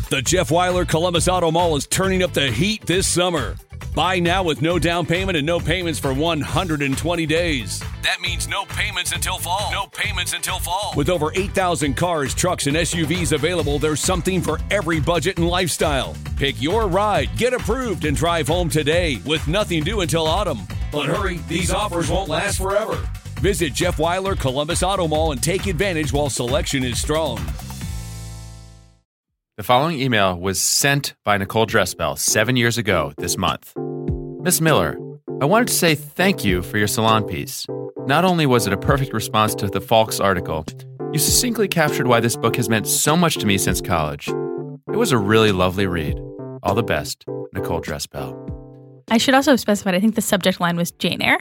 The Jeff Weiler Columbus Auto Mall is turning up the heat this summer. Buy now with no down payment and no payments for 120 days. That means no payments until fall. No payments until fall. With over 8,000 cars, trucks, and SUVs available, there's something for every budget and lifestyle. Pick your ride, get approved, and drive home today with nothing due until autumn. But hurry, these offers won't last forever. Visit Jeff Weiler Columbus Auto Mall and take advantage while selection is strong. The following email was sent by Nicole Dressbell 7 years ago this month. Miss Miller, I wanted to say thank you for your salon piece. Not only was it a perfect response to the Falks article, you succinctly captured why this book has meant so much to me since college. It was a really lovely read. All the best, Nicole Dressbell. I should also have specified, I think the subject line was Jane Eyre.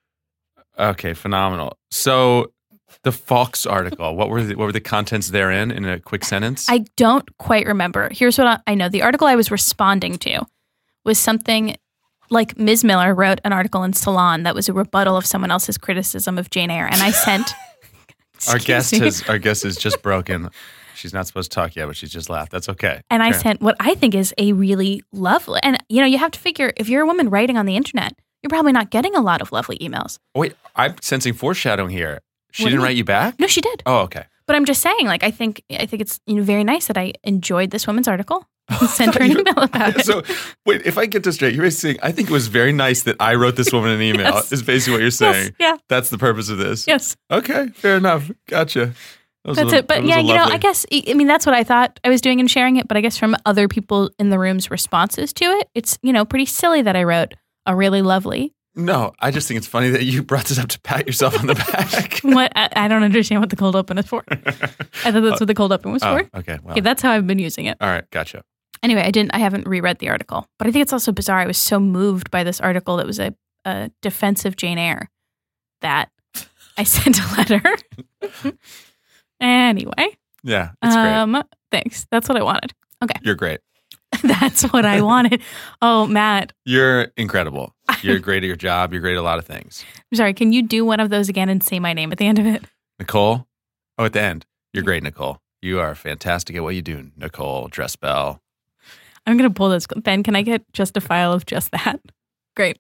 Okay, phenomenal. So the Falks article, what were the contents therein in a quick sentence? I don't quite remember. Here's what I know. The article I was responding to was something like Ms. Miller wrote an article in Salon that was a rebuttal of someone else's criticism of Jane Eyre. And I sent... Our guest is just broken. She's not supposed to talk yet, but she's just laughed. That's okay. And I sent what I think is a really lovely... And, you have to figure, if you're a woman writing on the internet, you're probably not getting a lot of lovely emails. Wait, I'm sensing foreshadowing here. She didn't write you back? No, she did. Oh, okay. But I'm just saying, I think it's very nice that I enjoyed this woman's article and sent her an email about it. So, wait, if I get this straight, you're basically saying, I think it was very nice that I wrote this woman an email, Yes. is basically what you're saying. Yes, yeah. That's the purpose of this. Yes. Okay, fair enough. Gotcha. That's it. But yeah, I guess, that's what I thought I was doing in sharing it. But I guess from other people in the room's responses to it, it's, pretty silly that I wrote a really lovely. No, I just think it's funny that you brought this up to pat yourself on the back. What? I don't understand what the cold open is for. I thought that's what the cold open was for. Okay. Well. Okay, that's how I've been using it. All right, gotcha. Anyway, I haven't reread the article, but I think it's also bizarre. I was so moved by this article that was a defense of Jane Eyre that I sent a letter. Anyway. Yeah, it's great. Thanks. That's what I wanted. Okay. You're great. That's what I wanted. Oh, Matt. You're incredible. You're great at your job. You're great at a lot of things. I'm sorry. Can you do one of those again and say my name at the end of it? Nicole? Oh, at the end. You're great, Nicole. You are fantastic at what you do, Nicole Dressbell. I'm going to pull this. Ben, can I get just a file of just that? Great.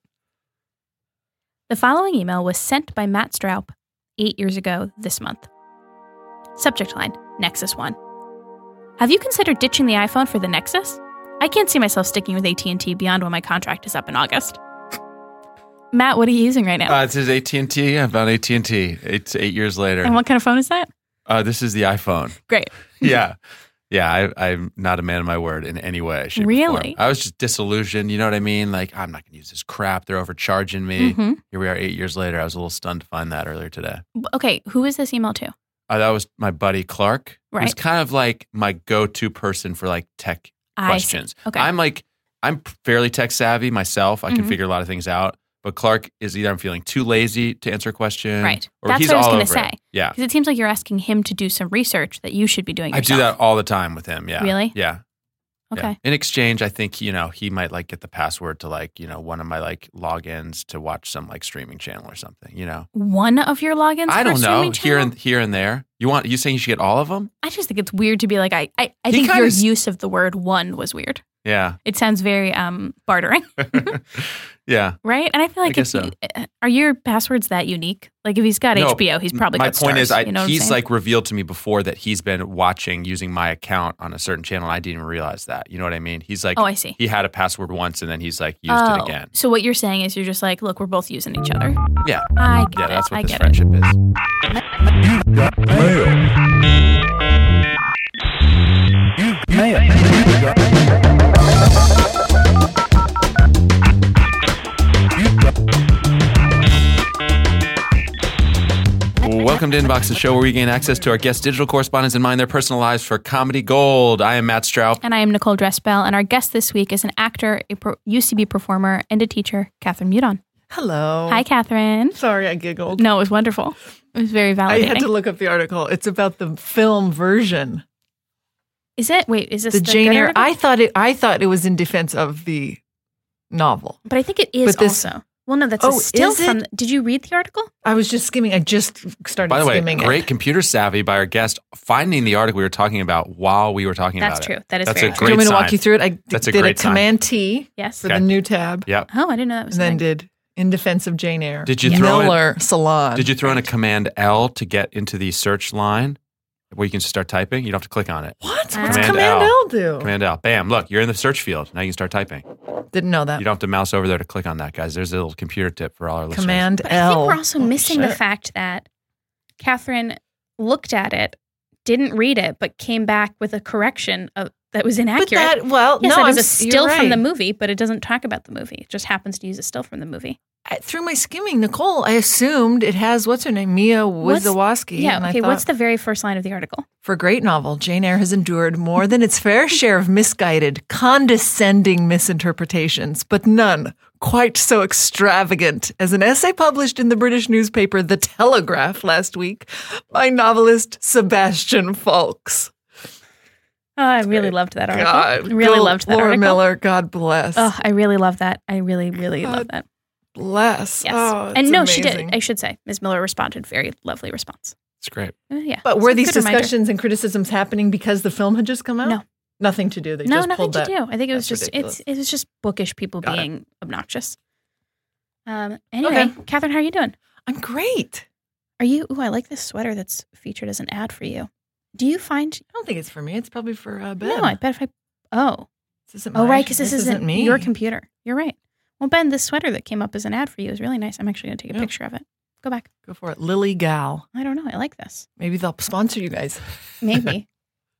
The following email was sent by Matt Stroup 8 years ago this month. Subject line, Nexus One. Have you considered ditching the iPhone for the Nexus? I can't see myself sticking with AT&T beyond when my contract is up in August. Matt, what are you using right now? It says AT&T. I found AT&T. It's 8 years later. And what kind of phone is that? This is the iPhone. Great. Yeah. I'm not a man of my word in any way, shape, or form. I was just disillusioned. You know what I mean? I'm not going to use this crap. They're overcharging me. Mm-hmm. Here we are 8 years later. I was a little stunned to find that earlier today. Okay. Who is this email to? That was my buddy Clark. Right. He's kind of like my go-to person for tech questions. Okay. I'm fairly tech savvy myself. I can figure a lot of things out. But Clark is either I'm feeling too lazy to answer a question. Right. Or That's he's what I was all going over to say. it. Yeah. Because it seems like you're asking him to do some research that you should be doing yourself. I do that all the time with him. Yeah. Really? Yeah. Okay. Yeah. In exchange, I think, he might get the password to one of my logins to watch some streaming channel or something, One of your logins? I don't know. Channel? Here and there. You saying you should get all of them? I just think it's weird to be like, I think your use of the word one was weird. Yeah. It sounds very bartering. Yeah. Right? And I feel like are your passwords that unique? If he's got HBO, he's probably got My point stars, is, he's revealed to me before that he's been watching using my account on a certain channel. I didn't even realize that. You know what I mean? He's oh, I see. He had a password once and then he's used it again. So what you're saying is you're just look, we're both using each other. Yeah. I get it. That's what this friendship is. You got mail. Welcome to Inbox, the show where we gain access to our guest digital correspondents and mine their personal lives for comedy gold. I am Matt Stroup. And I am Nicole Dressbell. And our guest this week is an actor, a UCB performer, and a teacher, Catherine Mudon. Hello. Hi, Catherine. Sorry, I giggled. No, it was wonderful. It was very validating. I had to look up the article. It's about the film version. Is it? Wait, is this the Jane Eyre? I thought it was in defense of the novel. But I think it is this, also. Well, no, that's Oh, a still is it? from. Did you read the article? I was just skimming. I just started By the way, skimming great it. computer savvy by our guest finding the article we were talking about while we were talking That's about true. it. That is That's very a true. Do you great want me to sign. walk you through it? I That's a did a great sign. Command T Yes. for Okay. the new tab, Yep. Oh, I didn't know that was and then a thing. did In Defense of Jane Eyre. Did you throw Miller Salon? Did you throw in a Command L to get into the search line where you can start typing? You don't have to click on it. What? What's Command Command L. L do? Command L. Bam. Look, you're in the search field. Now you can start typing. Didn't know that. You don't have to mouse over there to click on that, guys. There's a little computer tip for all our listeners. Command But I L. think we're also missing the shit. fact that Catherine looked at it, didn't read it, but came back with a correction that was But inaccurate. that, well, Yes, no, that I'm is a still you're from the right. movie, but it doesn't talk about the movie. It just happens to use a still from the movie. Through my skimming, Nicole, I assumed it has, what's her name? Mia Wasikowska. Yeah, and I okay, thought, what's the very first line of the article? For a great novel, Jane Eyre has endured more than its fair share of misguided, condescending misinterpretations, but none quite so extravagant as an essay published in the British newspaper The Telegraph last week by novelist Sebastian Faulks. Oh, I really loved that article. God, I really go loved that Laura article. Miller, God bless. Oh, I really love that. I really, really love that. Bless. Yes. Oh, and it's no, she amazing. did. I should say, Ms. Miller responded. Very lovely response. It's great. Yeah. But were It's a these good reminder. discussions and criticisms happening because the film had just come out? No. Nothing to do. They No, just nothing pulled to that. do. I think it was That's just ridiculous. it was just bookish people Got it. being obnoxious. Anyway, Okay. Catherine, how are you doing? I'm great. Are you? Ooh, I like this sweater that's featured as an ad for you. Do you find? I don't think it's for me. It's probably for Ben. No, I bet if I. Oh, This isn't oh, my- right, because this isn't isn't me. your computer. You're right. Well, Ben, this sweater that came up as an ad for you is really nice. I'm actually going to take a Yeah. picture of it. Go back. Go for it. Lily Gal. I don't know. I like this. Maybe they'll sponsor you guys. Maybe.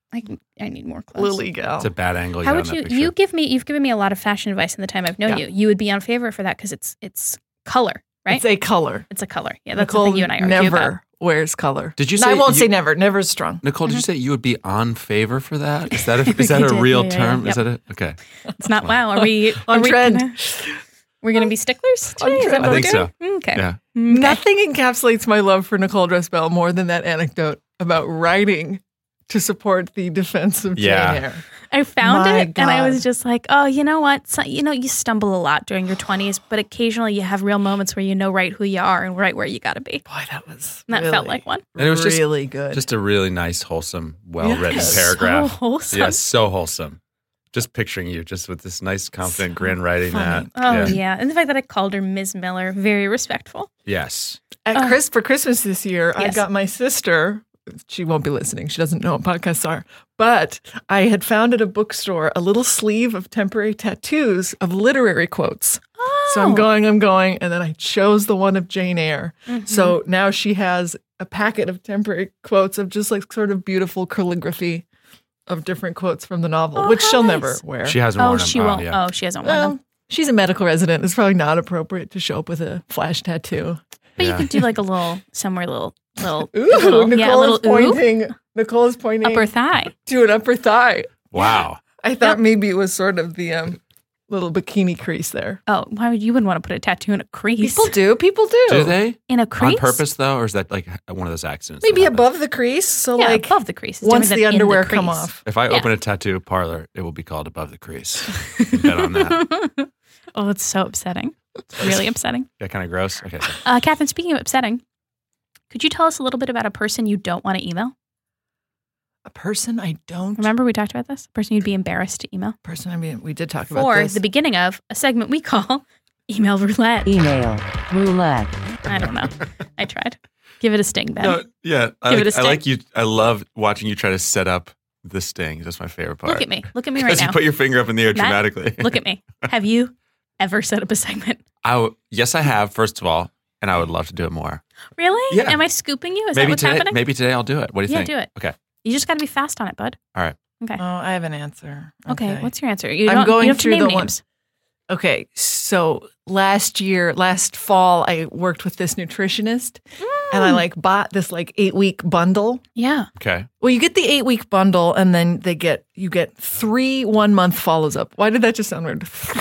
I need more clothes. Lily Gal. It's a bad angle. How got would in you? that picture. You've given me a lot of fashion advice in the time I've known Yeah. you. You would be on favor for that because it's color, right? It's a color. It's a color. Yeah, that's Nicole the thing you and I argue never about. wears color. Did you No, I say won't you- say never. Never is strong. Nicole, did you say you would be on favor for that? Is that a, think is that I a did. real Yeah, yeah, term? yeah. Is that it? Okay. It's not. Wow. Are we On are we trend. We're gonna be sticklers today? Is that trend. what I we're think doing? Okay. Yeah. Okay. Nothing encapsulates my love for Nicole Dressbell more than that anecdote about writing to support the defense of Yeah. Jane Eyre. I found My it and I God. was just like, oh, you know what? So, you stumble a lot during your 20s, but occasionally you have real moments where you know right who you are and right where you got to be. Boy, that was And that really, felt like one. And it was just- really good. Just a really nice, wholesome, well-written Yes. paragraph. So wholesome. Yes, so wholesome. Just picturing you, just with this nice, confident So grin writing funny. that. Oh, yeah. And the fact that I called her Ms. Miller, very respectful. Yes. For Christmas this year, I Yes. got my sister. She won't be listening. She doesn't know what podcasts are. But I had found at a bookstore a little sleeve of temporary tattoos of literary quotes. Oh. So I'm going, and then I chose the one of Jane Eyre. So now she has a packet of temporary quotes of just like sort of beautiful calligraphy of different quotes from the novel, Oh, which how she'll nice. never wear. She hasn't Oh, worn them. she won't. Yeah. Oh, she hasn't worn Well, them. she's a medical resident. It's probably not appropriate to show up with a flash tattoo. But Yeah. you could do like a little, somewhere little, Ooh, little yeah, Nicole little is pointing. Nicole is pointing upper thigh. to an upper thigh. Wow. I thought maybe it was sort of the little bikini crease there. Oh, why would you wouldn't want to put a tattoo in a crease? People do. Do they? In a crease? On purpose, though? Or is that like one of those accidents? that Maybe happen? above the crease. So Yeah, like above the crease. It's once different the than in underwear come crease. off. If I Yeah. open a tattoo parlor, it will be called Above the Crease. Bet on that. Oh, it's so upsetting. Really upsetting. Yeah, kind of gross. Okay. So. Catherine, speaking of upsetting, could you tell us a little bit about a person you don't want to email? A person I don't. Remember we talked about this? A person you'd be embarrassed to email? Person, I mean, we did talk about For this. the beginning of a segment we call Email Roulette. Email roulette. I don't know. I tried. Give it a sting, Ben. No, yeah. Give it a I like stick. you. I love watching you try to set up the sting. That's my favorite part. Look at me. Look at me right As you now. put your finger up in the air Matt, dramatically. Look at me. Have you ever set up a segment? Yes, I have, first of all, and I would love to do it more. Really? Yeah. Am I scooping you? Is maybe that what's today, happening? Maybe today I'll do it. What do you Yeah, think? do it. Okay. You just got to be fast on it, bud. All right. Okay. Oh, I have an answer. Okay. What's your answer? You I'm don't, going you don't have to through name the one- names. Okay, so last fall, I worked with this nutritionist, and I like bought this like 8-week bundle. Yeah. Okay. Well, you get the 8-week bundle, and then you get 3 1-month follows up. Why did that just sound weird?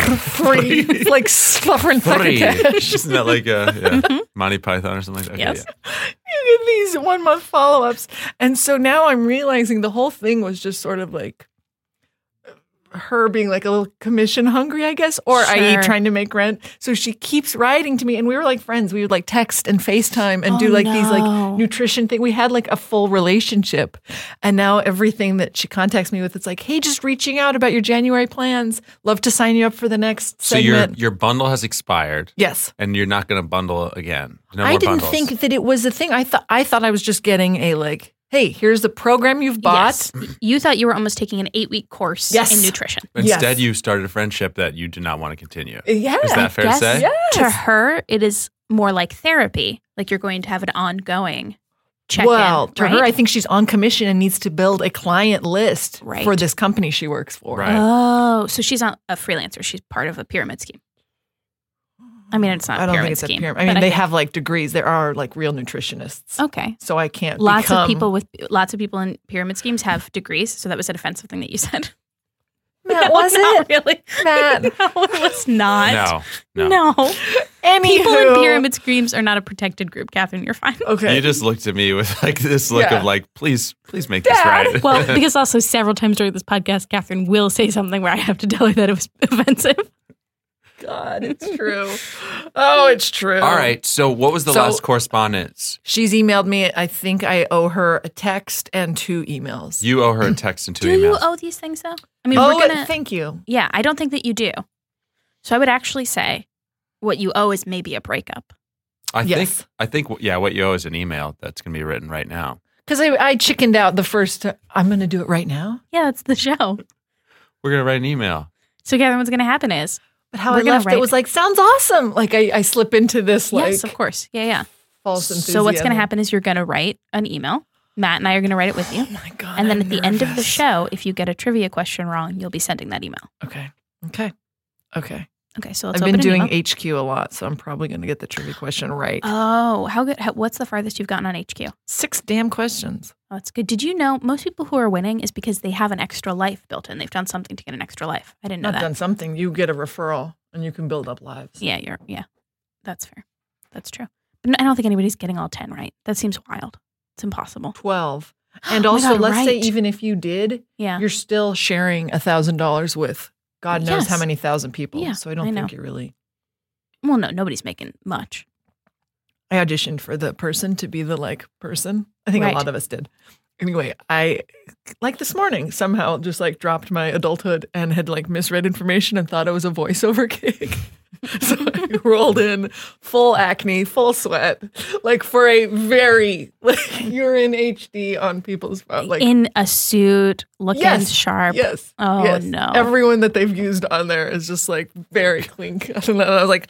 3. It's like suffering Free. cash. Isn't that like Monty Python or something like that? Okay, Yes. You get these 1-month follow ups, and so now I'm realizing the whole thing was just sort of like her being like a little commission hungry, I guess, or i.e. Sure. trying to make rent. So she keeps writing to me, and we were like friends. We would like text and FaceTime and do like these like nutrition thing. We had like a full relationship. And now everything that she contacts me with, it's like, hey, just reaching out about your January plans. Love to sign you up for the next So segment. your bundle has expired. Yes. And you're not going to bundle again. No I more didn't bundles. think that it was a thing. I thought I was just getting a like, hey, here's the program you've bought. Yes. You thought you were almost taking an 8-week course Yes. in nutrition. Instead, Yes. you started a friendship that you do not want to continue. Yeah. Is that fair to Yes. say? Yes. To her, it is more like therapy. Like you're going to have an ongoing check-in. Well, to right? her, I think she's on commission and needs to build a client list Right. for this company she works for. Right. Oh, so she's not a freelancer. She's part of a pyramid scheme. I mean, it's not I a don't pyramid think it's a scheme. pyramid. I but mean, they think- have like degrees. There are like real nutritionists. Okay. So I can't Lots become- of people in pyramid schemes have degrees. So that was a defensive thing that you said. Matt, No, was not it? really? Matt. No, it was not. No. No. Anywho. People in pyramid schemes are not a protected group, Catherine. You're fine. Okay. You just looked at me with like this look Yeah. of like, please make this Dad. right. Well, because also several times during this podcast, Catherine will say something where I have to tell her that it was offensive. God, it's true. Oh, it's true. All right. So what was the So- last correspondence? She's emailed me. I think I owe her a text and 2 emails. You owe her a text and 2 Do emails. you owe these things though? I mean, oh, we're gonna. thank you. Yeah, I don't think that you do. So I would actually say what you owe is maybe a breakup. Yes. I think what you owe is an email that's going to be written right now. Because I chickened out the first time. I'm going to do it right now. Yeah, that's the show. We're going to write an email. So Catherine, what's going to happen is But how We're I gonna left write- it was like, sounds awesome. Like I slip into this like yes, of course. Yeah. false enthusiasm. So what's going to happen is you're going to write an email. Matt and I are going to write it with you. Oh my God. And then I'm at the end of the nervous. show, if you get a trivia question wrong, you'll be sending that email. Okay. Okay, so let's I've open been an doing email. HQ a lot, so I'm probably going to get the trivia question right. Oh, how good. What's the farthest you've gotten on HQ? 6 damn questions. Oh, that's good. Did you know most people who are winning is because they have an extra life built in? They've done something to get an extra life. I didn't know Not that. done something. You get a referral and you can build up lives. Yeah, that's fair. That's true. But I don't think anybody's getting all 10 right. That seems wild. It's impossible. 12. And Oh my also, God, let's say right. even if you did, Yeah. you're still sharing $1,000 with God knows Yes. how many thousand people. Yeah, so I don't I know. think you're really. Well, no, nobody's making much. I auditioned for the person to be the like person. I think Right. a lot of us did. Anyway, I like this morning somehow just like dropped my adulthood and had like misread information and thought it was a voiceover gig. So I rolled in full acne, full sweat, like for a very like you're in HD on people's phone. Like In a suit, looking Yes. sharp. yes. Oh, yes. no. Everyone that they've used on there is just like very clean cut. And I was like,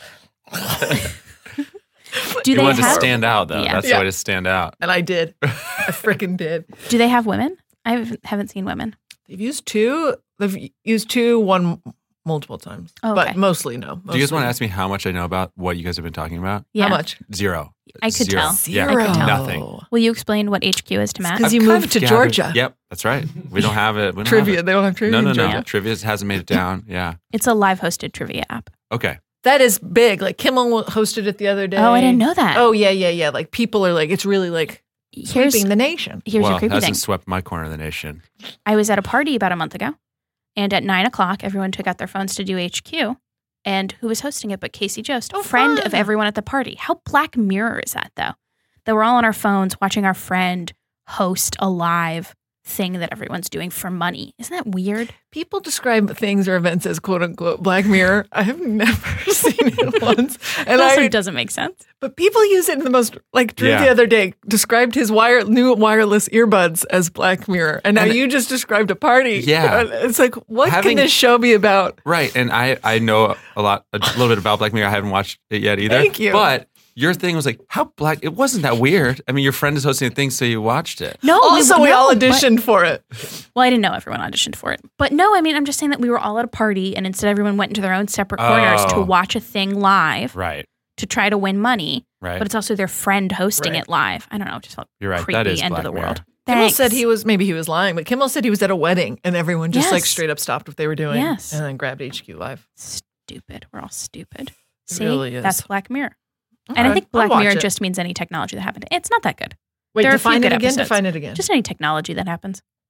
Do You they wanted to have stand out, though. Yeah. That's Yeah. the way to stand out. and I did. I freaking did. Do they have women? I haven't seen women. They've used 2. They've used 2, one multiple times, Oh, okay. but mostly no. Do you guys want to ask me how much I know about what you guys have been talking about? Yeah. How much? 0. I could Zero. tell. Yeah, I could tell. nothing. Will you explain what HQ is to Matt? 'cause you I've kind moved of to gathered- Georgia. Yep, that's right. We don't have it. We don't Trivia. Have it. They don't have trivia. No. in Georgia. Trivia hasn't made it down. Yeah. It's a live hosted trivia app. Okay. That is big. Like Kimmel hosted it the other day. Oh, I didn't know that. Oh yeah. Like people are like, it's really like Here's sweeping the nation. here's well, your creepy hasn't thing. swept my corner of the nation. I was at a party about a month ago, and at 9:00, everyone took out their phones to do HQ. And who was hosting it but Casey Jost, Oh, friend fun. of everyone at the party. How Black Mirror is that, though? That we're all on our phones watching our friend host a live thing that everyone's doing for money. Isn't that weird? People describe things or events as quote unquote Black Mirror. I have never seen it once, It and also doesn't make sense. but people use it in the most like Drew Yeah. the other day described his new wireless earbuds as Black Mirror, and now And- you just described a party. Yeah. And it's like what Having- can this show be about? Right. And I know a little bit about Black Mirror. I haven't watched it yet either. Thank you. But your thing was like, how black? It wasn't that weird. I mean, your friend is hosting a thing, so you watched it. No, Also, we all but- auditioned for it. Well, I didn't know everyone auditioned for it. But no, I mean, I'm just saying that we were all at a party and instead everyone went into their own separate corners to Oh. watch a thing live Right. to try to win money. Right. But it's also their friend hosting Right. it live. I don't know. It just felt You're right. creepy That is end Black of the Mirror. world. Kimmel Thanks. said he was lying, but Kimmel said he was at a wedding and everyone just like Yes. straight up stopped what they were doing Yes. and then grabbed HQ Live. Stupid. We're all stupid. It See? really is. That's Black Mirror. And Okay, I think I'll Black watch Mirror it. just means any technology that happened. It's not that good. Wait, there are a few define it good again. episodes. Define it again. Just any technology that happens.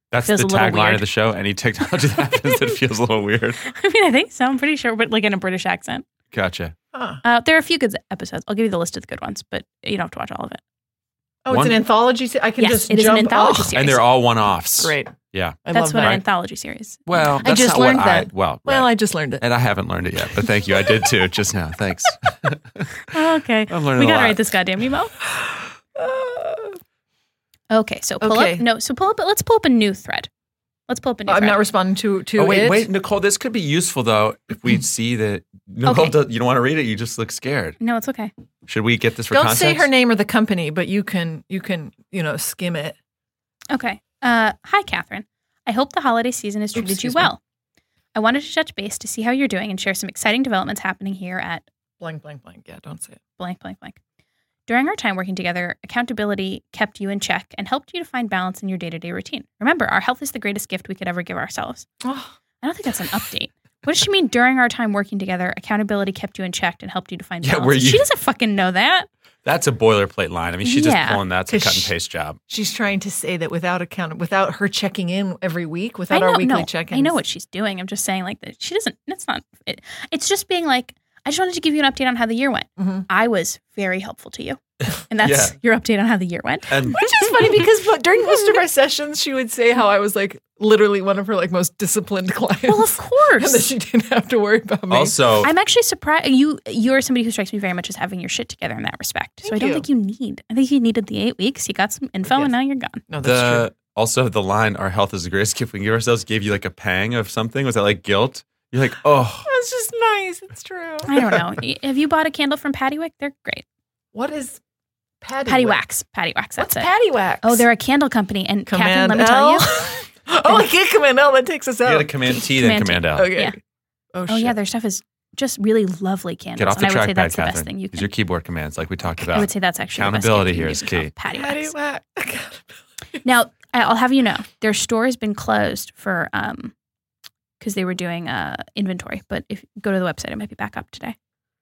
That's Feels the a little tagline weird. of the show. Any technology that happens that feels a little weird. I mean, I think so. I'm pretty sure, but like in a British accent. Gotcha. There are a few good episodes. I'll give you the list of the good ones, but you don't have to watch all of it. Oh, it's One- an anthology. I can Yes, just it is an jump. anthology Oh, series. And they're all one-offs. great. Yeah. I That's love what that. an anthology series. Well, I that's just not what learned that. Well, Well, right. I just learned it. And I haven't learned it yet, but thank you. I did too, just now. Thanks. Okay. I'm learning We a gotta lot. write this goddamn email. Okay, so pull Okay. up. No, so pull up. Let's pull up a new thread. Let's pull up a new I'm thread. not responding to Oh, wait, it. wait, Nicole, this could be useful, though, if we see that Nicole, Okay. you don't want to read it, you just look scared. No, it's okay. Should we get this for Don't context? say her name or the company, but you can skim it. Okay. Hi, Catherine. I hope the holiday season has treated you Excuse me. well. I wanted to touch base to see how you're doing and share some exciting developments happening here at Blank, blank, blank. Yeah, don't say it. blank, blank, blank. During our time working together, accountability kept you in check and helped you to find balance in your day-to-day routine. Remember, our health is the greatest gift we could ever give ourselves. Oh, I don't think that's an update. What does she mean? During our time working together, accountability kept you in check and helped you to find Yeah, balance. were you- She doesn't fucking know that. That's a boilerplate line. I mean, she's Yeah. just pulling that's a 'Cause cut and she- paste job. she's trying to say that without her checking in every week, I without know, our weekly no, check-ins. I know what she's doing. I'm just saying, like, that she doesn't. That's not. It's just being like, I just wanted to give you an update on how the year went. Mhm. I was very helpful to you, and that's Yeah. your update on how the year went. And Which is funny because during most of our sessions, she would say how I was like literally one of her like most disciplined clients. Well, of and that course. she didn't have to worry about me. also, I'm actually surprised. You're somebody who strikes me very much as having your shit together in that respect. So Thank I don't you. think you need. I think you needed the 8 weeks. You got some info, Yes. and now you're gone. No, that's true. the line, our health is the greatest gift we can give ourselves, gave you like a pang of something. Was that like guilt? You're like, oh, It's just nice. It's true. I don't know. Have you bought a candle from Patty Wick? They're great. What is Patty? Patty Wax? Wax. Patty Wax. That's What's it. Patty Wax? Oh, they're a candle company. And Catherine, Command let me tell you. oh, I can't Command L. That takes us you out. got to command T, then Command command T. L. Okay. Yeah. Oh, Oh, yeah, shit. their stuff is just really lovely candles. Get off the and I would say trackpad, that's the Catherine. best thing you Use can. your keyboard commands like we talked about. I would say that's actually Accountability the here best is gift you can key. give Patty Patty Wax. Wax. Now, I'll have you know, their store has been closed for because they were doing inventory. But if you go to the website, it might be back up today.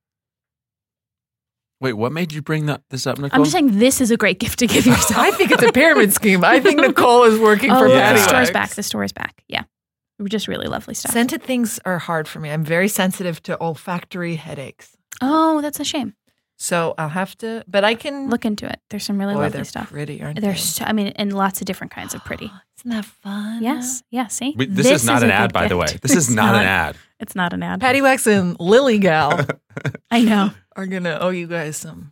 Wait, what made you bring this up, Nicole? I'm just saying this is a great gift to give yourself. I think it's a pyramid scheme. I think Nicole is working for yeah, Patty the store's Wax. back. The store is back. Yeah, just really lovely stuff. Scented things are hard for me. I'm very sensitive to olfactory headaches. Oh, that's a shame. So I'll have to, but I can Look into it. There's some really Boy, lovely they're stuff. pretty, aren't they? There's, so, I mean, and lots of different kinds of pretty. Isn't that fun? Yes. Yeah. See, This is not an a ad, good by the way. gift. This is It's not an ad. It's not an ad. Patty Wax and Lily Gal I know. are gonna owe you guys some.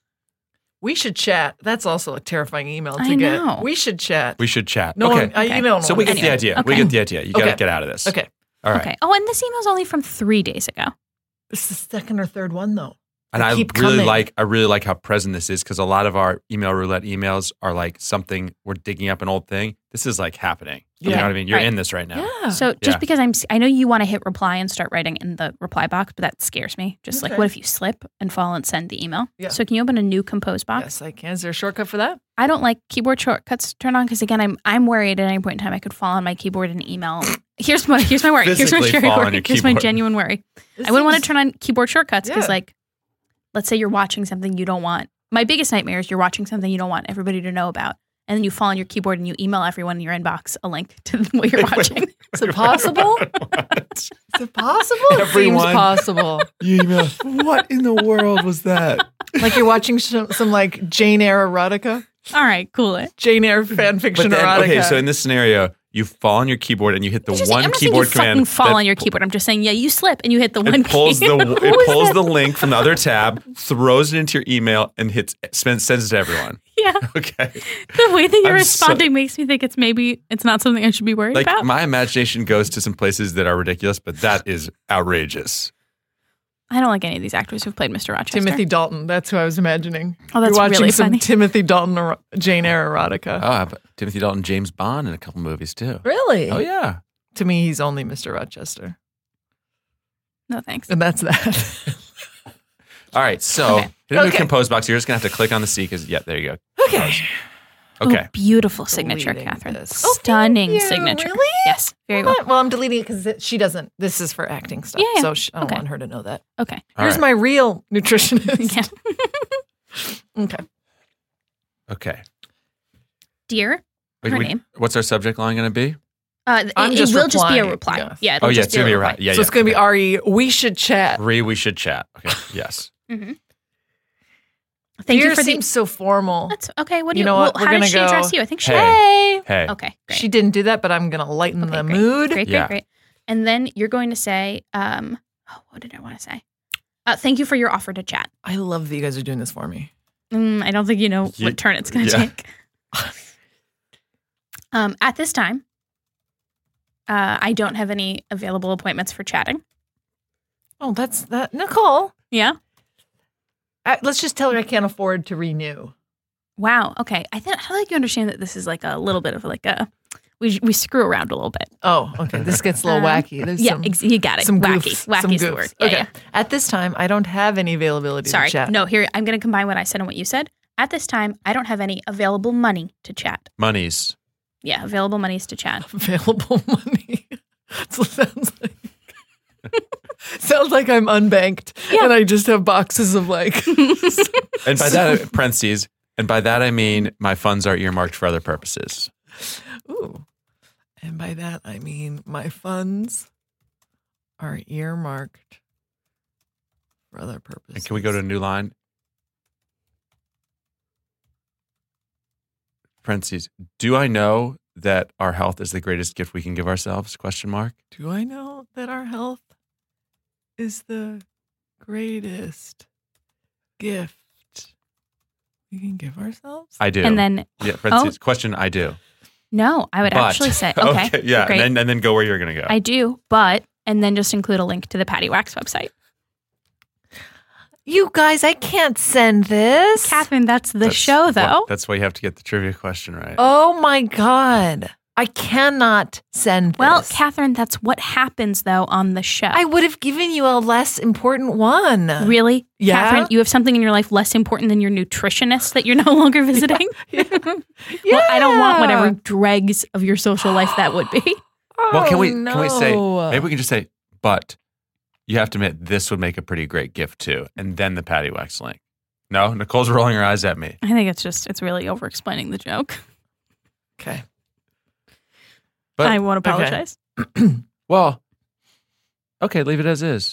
We should chat. That's also a terrifying email to I get. know. We should chat. We should chat. No okay. one, you Okay. don't So we get Anyway, the idea. We okay. get the idea. You got to Okay. get out of this. Okay. All right. Okay. Oh, and this email's only from 3 days ago. This is the second or third one though. And They I keep really coming. like how present this is because a lot of our email roulette emails are like something we're digging up an old thing. This is like happening. You know Yeah. what I mean? You're Right. in this right now. Yeah. So just Yeah. because I know you want to hit reply and start writing in the reply box, but that scares me. Just like, Okay. what if you slip and fall and send the email? Yeah. So can you open a new compose box? Yes, I can. Is there a shortcut for that? I don't like keyboard shortcuts turned on because again, I'm worried at any point in time I could fall on my keyboard and email. Here's my worry. Here's my Physically scary fall on worry. your Here's my keyboard. genuine worry. This I wouldn't want to seems- turn on keyboard shortcuts because, Yeah. like, let's say you're watching something you don't want. My biggest nightmare is you're watching something you don't want everybody to know about, and then you fall on your keyboard and you email everyone in your inbox a link to what you're watching. Is it possible? Is it possible? It Everyone. seems possible. You email. What in the world was that? Like you're watching some like Jane Eyre erotica, All right, cool it. Jane Eyre fan fiction But then, erotica. okay, so in this scenario, you fall on your keyboard and you hit the I'm just one saying, I'm not saying keyboard you fucking command. fall that on your keyboard. I'm just saying, yeah, you slip and you hit the one It pulls key. it pulls the link from the other tab, throws it into your email, and sends it to everyone. Yeah, Okay, the way that you're I'm so- responding makes me think it's not something I should be worried like about. my imagination goes to some places that are ridiculous, but that is outrageous. I don't like any of these actors who've played Mr. Rochester. Timothy Dalton. That's who I was imagining. Oh, that's You're watching really some funny. Timothy Dalton Jane Eyre erotica. Oh, but Timothy Dalton, James Bond, in a couple movies too. Really? Oh yeah. To me, he's only Mr. Rochester, No thanks. and that's that. All right, so Okay. hit a new Okay. compose box. You're just gonna have to click on the C because there you go. Okay. Okay. Oh, beautiful signature, Deleting Catherine. this. Oh, Stunning thank you. signature. Really? Yes, very well. Well, I'm deleting it because she doesn't. This is for acting stuff, Yeah, yeah. so I don't Okay. want her to know that. Okay. All Here's right. my real nutritionist. Yeah. Okay. Okay. Dear, her name. What's our subject line going to be? It will just be a replying, reply. yes. Yeah. It'll Oh, yeah, just it's going to be reply. right. Yeah, So it's going to be RE, we should chat. We should chat. Okay, yes. Mm-hmm. Thank Dear you for seems so formal. That's okay. What do You know what? How We're did gonna she go, address you? I think she. Hey. Hey. Okay. Great. She didn't do that, but I'm going to lighten the great. mood. Great. Yeah. And then you're going to say, what did I want to say? Thank you for your offer to chat. I love that you guys are doing this for me. I don't think you know what turn it's going to take. At this time, I don't have any available appointments for chatting. Oh, that's that. Nicole, Yeah. let's just tell her I can't afford to renew. Wow. Okay. I don't think you understand that this is like a little bit of like a we screw around a little bit. Oh, okay. This gets a little wacky. There's Yeah, some, you got it. some Wacky. goofs. Wacky's Some the goofs. word. Yeah, Okay. yeah. At this time, I don't have any availability Sorry. to chat. No, here I'm going to combine what I said and what you said. At this time, I don't have any available money to chat. Monies. Yeah, available monies to chat. Available money. So sounds like I'm unbanked and I just have boxes of like. And by that, parentheses, and by that I mean my funds are earmarked for other purposes. Ooh. And by that, I mean my funds are earmarked for other purposes. And can we go to a new line? Parentheses. Do I know that our health is the greatest gift we can give ourselves? Question mark. Do I know that our health is the greatest gift we can give ourselves? I do. And then, yeah, parentheses. Question, I do. no, I would But- actually say, okay, yeah, great. and then go where you're going to go. I do, but, and then just include a link to the Patty Wax website. You guys, I can't send this. Catherine, that's the That's show, though. That's why you have to get the trivia question right. Oh my God. I cannot send this. Well, Catherine, that's what happens, though, on the show. I would have given you a less important one. Really? Yeah. Catherine, you have something in your life less important than your nutritionist that you're no longer visiting? Yeah. Well, I don't want whatever dregs of your social life that would be. Well, can we no. say, maybe we can just say, but you have to admit this would make a pretty great gift too, and then the Patty Wax link. No, Nicole's rolling her eyes at me. I think it's really over explaining the joke. Okay. But I won't apologize. well, okay, leave it as is.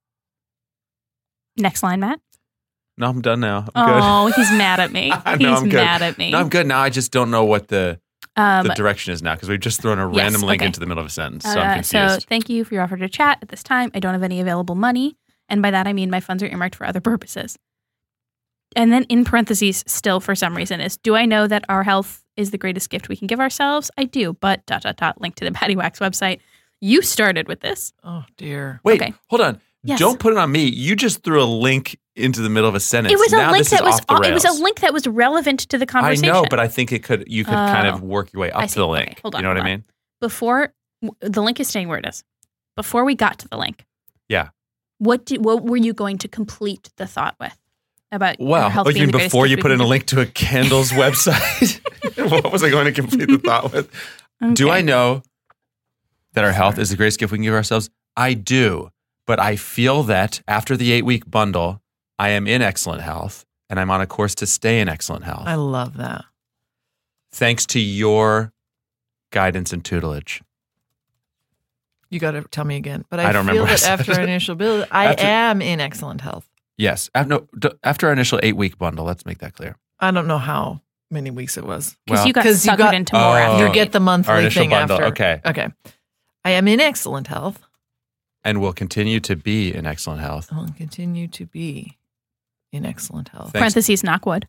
Next line, Matt. No, I'm done now. I'm good. Oh, he's mad at me. No, He's I'm good. mad at me. No, I'm good now. I just don't know what the direction is now because we've just thrown a Yes, random link okay. into the middle of a sentence. So I'm So confused. thank you for your offer to chat. At this time, I don't have any available money. And by that, I mean my funds are earmarked for other purposes. And then in parentheses, still for some reason, is do I know that our health is the greatest gift we can give ourselves? I do, but ... link to the Patty Wax website. You started with this. Oh, dear. Wait, okay. hold on. Yes. Don't put it on me. You just threw a link into the middle of a sentence. It was now a link this that is was off the rails. it was a link that was relevant to the I conversation. know, but I think you could kind of work your way I up see. to the link. Okay, hold on, you know what hold I on. mean? Before the link is staying where it is. Before we got to the link, Yeah. what were you going to complete the thought with about Wow. your health Oh, you being mean the greatest before gift you we put can in a give? link to a candle's website? What was I going to complete the thought with? Do Okay. I know that our health is the greatest gift we can give ourselves? I do. But I feel that after the 8-week bundle, I am in excellent health and I'm on a course to stay in excellent health. I love that. Thanks to your guidance and tutelage. You got to tell me again. But I don't feel remember what I that said. after our initial build, I After- am in excellent health. Yes. After our initial 8-week bundle, let's make that clear. I don't know how many weeks it was. Because you got 'Cause you suckered got- into more Oh. after You get the Our monthly initial thing bundle. after. Okay. Okay. I am in excellent health. And will continue to be in excellent health. I will continue to be in excellent health. Thanks. parentheses knock wood.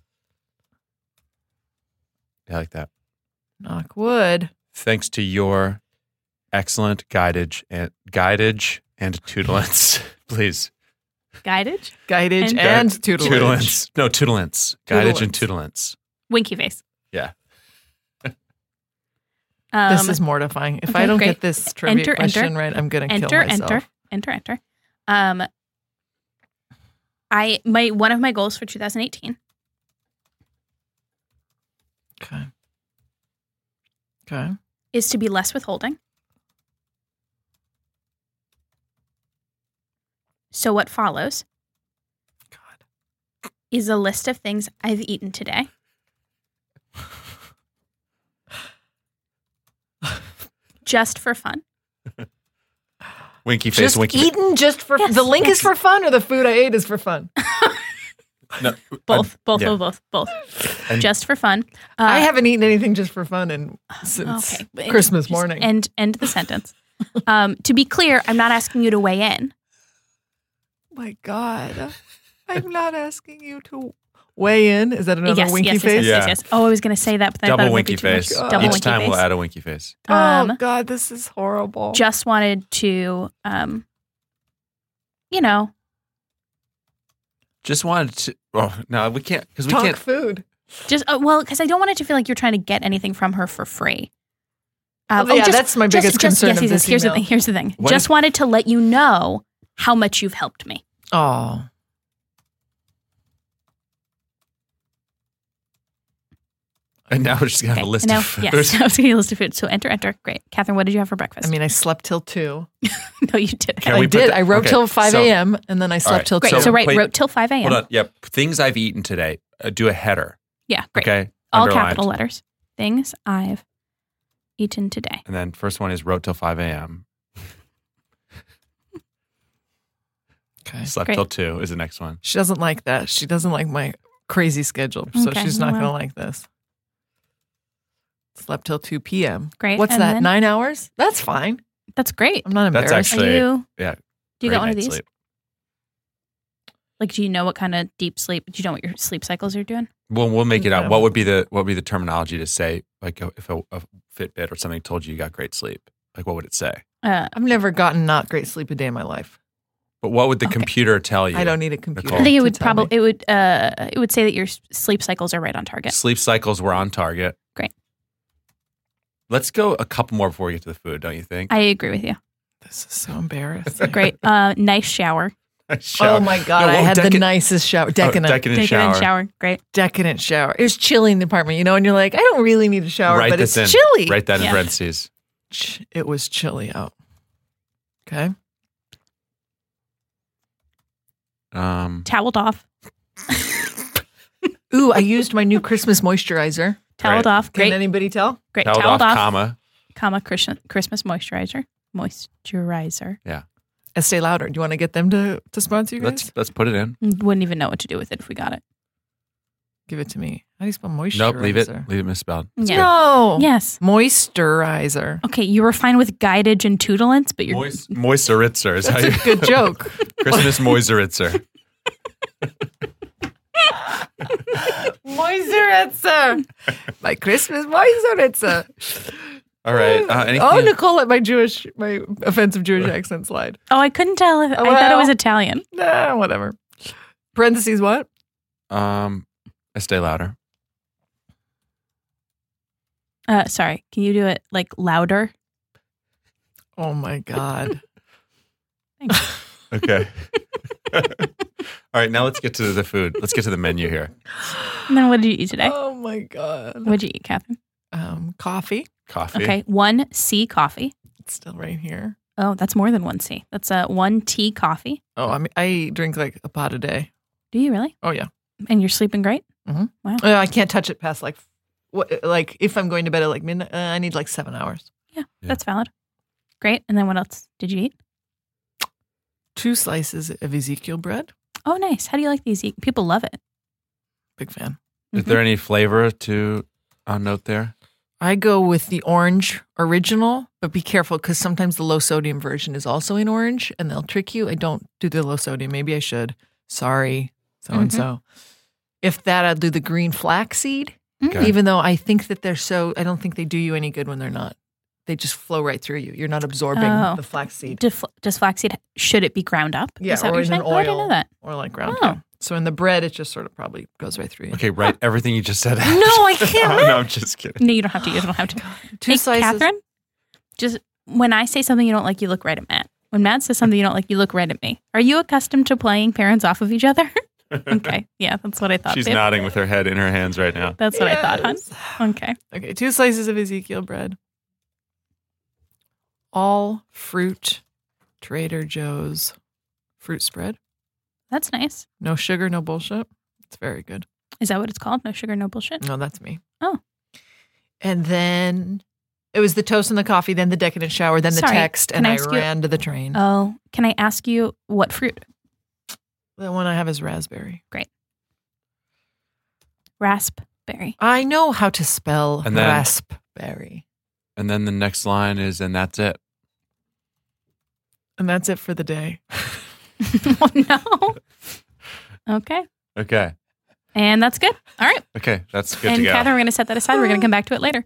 I like that. Knock wood. Thanks to your excellent guidage and tutelance. Please. Guidage. Guidage And- and tutelage. Tutelance. No, tutelance. Guidage and Tutelance. tutelance. Winky face. Yeah. This is mortifying. If okay, I don't great. get this trivia Enter, question enter. right, I'm going to kill enter, myself. enter. One of my goals for 2018 Okay. is to be less withholding. So what follows God. is a list of things I've eaten today. just for fun. Winky face, Just winky face. eaten just for Yes, the link yes. is for fun, or the food I ate is for fun. No, Both. yeah. Both. And- Just for fun. I haven't eaten anything just for fun since Okay. Christmas Just morning. End the sentence. To be clear, I'm not asking you to weigh in. My God, I'm not asking you to weigh in. Is that another winky face? Yes. Oh, I was going to say that, but then I thought Double it might be winky too much. face. God. Double Each winky time face. we'll add a winky face. Oh God, this is horrible. Just wanted to, Just wanted to. Oh no, we can't because we Talk can't. food. just because I don't want it to feel like you're trying to get anything from her for free. That's my biggest concern of this Here's the email. thing. Here's the thing. What Just if- wanted to let you know how much you've helped me. Oh, And now we're just gonna have a list now, of food. yes, I was going to list of food. So enter. Great, Catherine. What did you have for breakfast? I mean, I slept till 2. no, you didn't. Can I we put did. the- I wrote okay, till 5 so- a.m. and then I slept All right. till Great. 2. So wait, wrote till 5 a.m. Hold on. Yep. Things I've eaten today. Do a header. Yeah, great. Okay. All Underlined. capital letters. Things I've eaten today. And then first one is wrote till 5 a.m. Okay. Slept Great. till 2 is the next one. She doesn't like that. She doesn't like my crazy schedule, so Okay, she's not well. going to like this. Slept till 2 p.m. Great. What's And that? then- 9 hours? That's fine. That's great. I'm not That's embarrassed. actually- Are you? Yeah. Do you great got one of night's these? sleep. Like, do you know what kind of deep sleep? Do you know what your sleep cycles are doing? Well, we'll make it out. Okay. What would be the terminology to say? Like if a Fitbit or something told you got great sleep, like what would it say? I've never gotten not great sleep a day in my life. But what would the Okay. computer tell you? I don't need a computer. Nicole. I think it to would tell me. it would say that your sleep cycles are right on target. Sleep cycles were on target. Great. Let's go a couple more before we get to the food, don't you think? I agree with you. This is so embarrassing. Great. Nice shower. Oh my God, No, I had the decadent- nicest shower. oh, Decadent. decadent Decadent shower. shower. Great. Decadent shower. It was chilly in the apartment, and you're like, I don't really need a shower, Write but this it's in. chilly. Write that in Yeah. parentheses. It was chilly out. Okay. Toweled off. Ooh, I used my new Christmas moisturizer. Toweled Great. off. Can Great. anybody tell? Great. Toweled Toweled off, off. comma. Christmas moisturizer. Moisturizer. Estee Lauder. Do you want to get them to sponsor you guys? Let's put it in. Wouldn't even know what to do with it if we got it. Give it to me. How do you spell moisturizer? Nope, leave it. Leave it misspelled. Yeah. No. Yes. Moisturizer. Okay, you were fine with guidage and tutelance, but you're Moisturitzer is how That's you a good joke. Christmas moisturitzer. Moisturizer. My Christmas moisturizer. All right. Anything? Oh, Nicole let my offensive Jewish accent slide. Oh, I couldn't tell. I thought it well. was Italian. Nah, whatever. Parentheses what? Estee Lauder. Sorry, can you do it like louder? Oh my God. Okay. All right, now let's get to the food. Let's get to the menu here. And then what did you eat today? Oh my God. What did you eat, Catherine? Coffee. Coffee. Okay, 1C coffee. It's still right here. Oh, that's more than 1C. That's a 1T coffee. Oh, I drink like a pot a day. Do you really? Oh yeah. And you're sleeping great? I can't touch it past like if I'm going to bed at like midnight, I need like 7 hours. Yeah, that's valid. Great. And then what else did you eat? 2 slices of Ezekiel bread. Oh, nice. How do you like these? People love it. Big fan. Is there any flavor to note there? I go with the orange original, but be careful because sometimes the low sodium version is also in orange and they'll trick you. I don't do the low sodium. Maybe I should. Sorry, so and so. If that, I'll do the green flaxseed, Okay. even though I think that I don't think they do you any good when they're not. They just flow right through you. You're not absorbing Oh. the flaxseed. Does flaxseed, should it be ground up? Yeah, Is that or what in you're an saying? Oh, I didn't know oil that. or like ground. Oh. Yeah. So in the bread, it just sort of probably goes right through you. Okay, write everything you just said. No, I can't. No, I'm just kidding. No, you don't have to. You don't have to. 2 Hey, slices. Catherine, just when I say something you don't like, you look right at Matt. When Matt says something you don't like, you look right at me. Are you accustomed to playing parents off of each other? Okay. Yeah, that's what I thought. She's babe. nodding with her head in her hands right now. That's what I thought, hon. Yes. Okay. Okay, 2 slices of Ezekiel bread. All fruit Trader Joe's fruit spread. That's nice. No sugar, no bullshit. It's very good. Is that what it's called? No sugar, no bullshit? No, that's me. Oh. And then It was the toast and the coffee, then the decadent shower, then the Sorry, text, can and I I ask you- ran to the train. Oh, can I ask you what fruit? The one I have is raspberry. Raspberry. I know how to spell And then- raspberry. And then the next line is, and that's it. And that's it for the day. Oh, no. Okay. Okay. And that's good. All right. Okay. That's good And to go. Catherine, we're going to set that aside. We're going to come back to it later.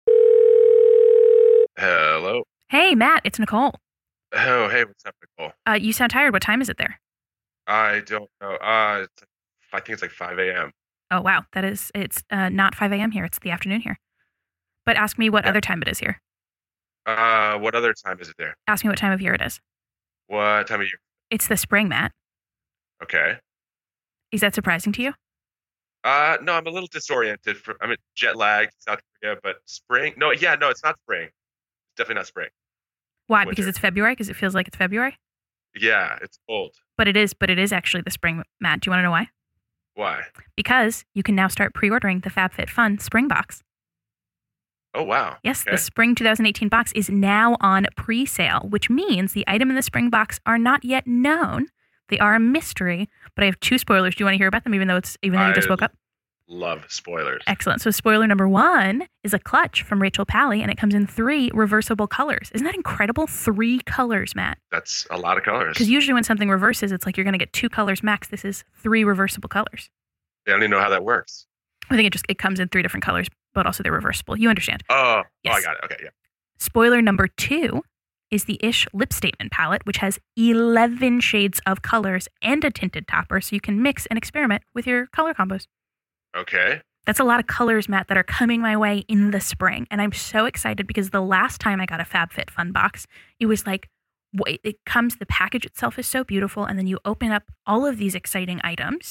Hello. Hey, Matt, it's Nicole. Oh, hey, what's up, Nicole? You sound tired. What time is it there? I don't know. I think it's like 5 a.m. Oh, wow. It's not 5 a.m. here. It's the afternoon here. But ask me what Yeah. other time it is here. What other time is it there? Ask me what time of year it is. What time of year? It's the spring, Matt. Okay. Is that surprising to you? No, I'm a little disoriented. I'm jet lagged, South Korea, but spring? No, it's not spring. It's definitely not spring. Why? Winter. Because it's February? Because it feels like it's February? Yeah, it's cold. But it is actually the spring, Matt. Do you want to know why? Why? Because you can now start pre-ordering the FabFitFun spring box. Oh, wow. Yes, Okay. the spring 2018 box is now on pre-sale, which means the item in the spring box are not yet known. They are a mystery, but I have 2 spoilers. Do you want to hear about them, even though you just woke up? Love spoilers. Excellent. So spoiler number 1 is a clutch from Rachel Pally, and it comes in 3 reversible colors. Isn't that incredible? 3 colors, Matt. That's a lot of colors. Because usually when something reverses, it's like you're going to get 2 colors max. This is 3 reversible colors. I don't even know how that works. I think it comes in 3 different colors, but also they're reversible. You understand. Oh, Yes. I got it. Okay, yeah. Spoiler number 2 is the Ish Lip Statement palette, which has 11 shades of colors and a tinted topper, so you can mix and experiment with your color combos. Okay. That's a lot of colors, Matt, that are coming my way in the spring. And I'm so excited because the last time I got a FabFitFun box, it was like, the package itself is so beautiful. And then you open up all of these exciting items,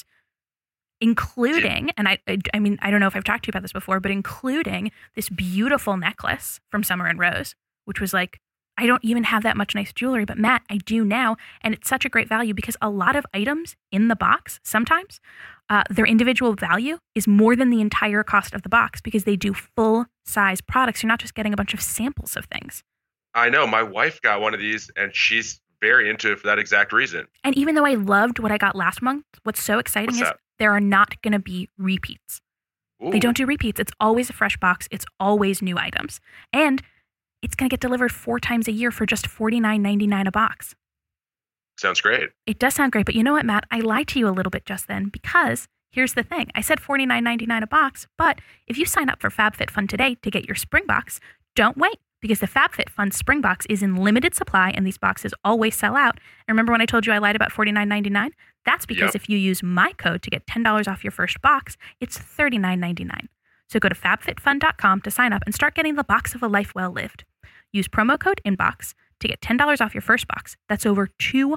including, and I don't know if I've talked to you about this before, but including this beautiful necklace from Summer and Rose, which was like, I don't even have that much nice jewelry, but Matt, I do now. And it's such a great value because a lot of items in the box, sometimes their individual value is more than the entire cost of the box because they do full size products. You're not just getting a bunch of samples of things. I know. My wife got one of these, and she's very into it for that exact reason. And even though I loved what I got last month, what's so exciting What's is that? there are not going to be repeats. Ooh. They don't do repeats. It's always a fresh box. It's always new items. And it's going to get delivered 4 times a year for just $49.99 a box. Sounds great. It does sound great, but you know what, Matt? I lied to you a little bit just then because here's the thing. I said $49.99 a box, but if you sign up for FabFitFun today to get your spring box, don't wait because the FabFitFun spring box is in limited supply and these boxes always sell out. And remember when I told you I lied about $49.99? That's because Yep. if you use my code to get $10 off your first box, it's $39.99. So go to fabfitfun.com to sign up and start getting the box of a life well lived. Use promo code INBOX to get $10 off your first box. That's over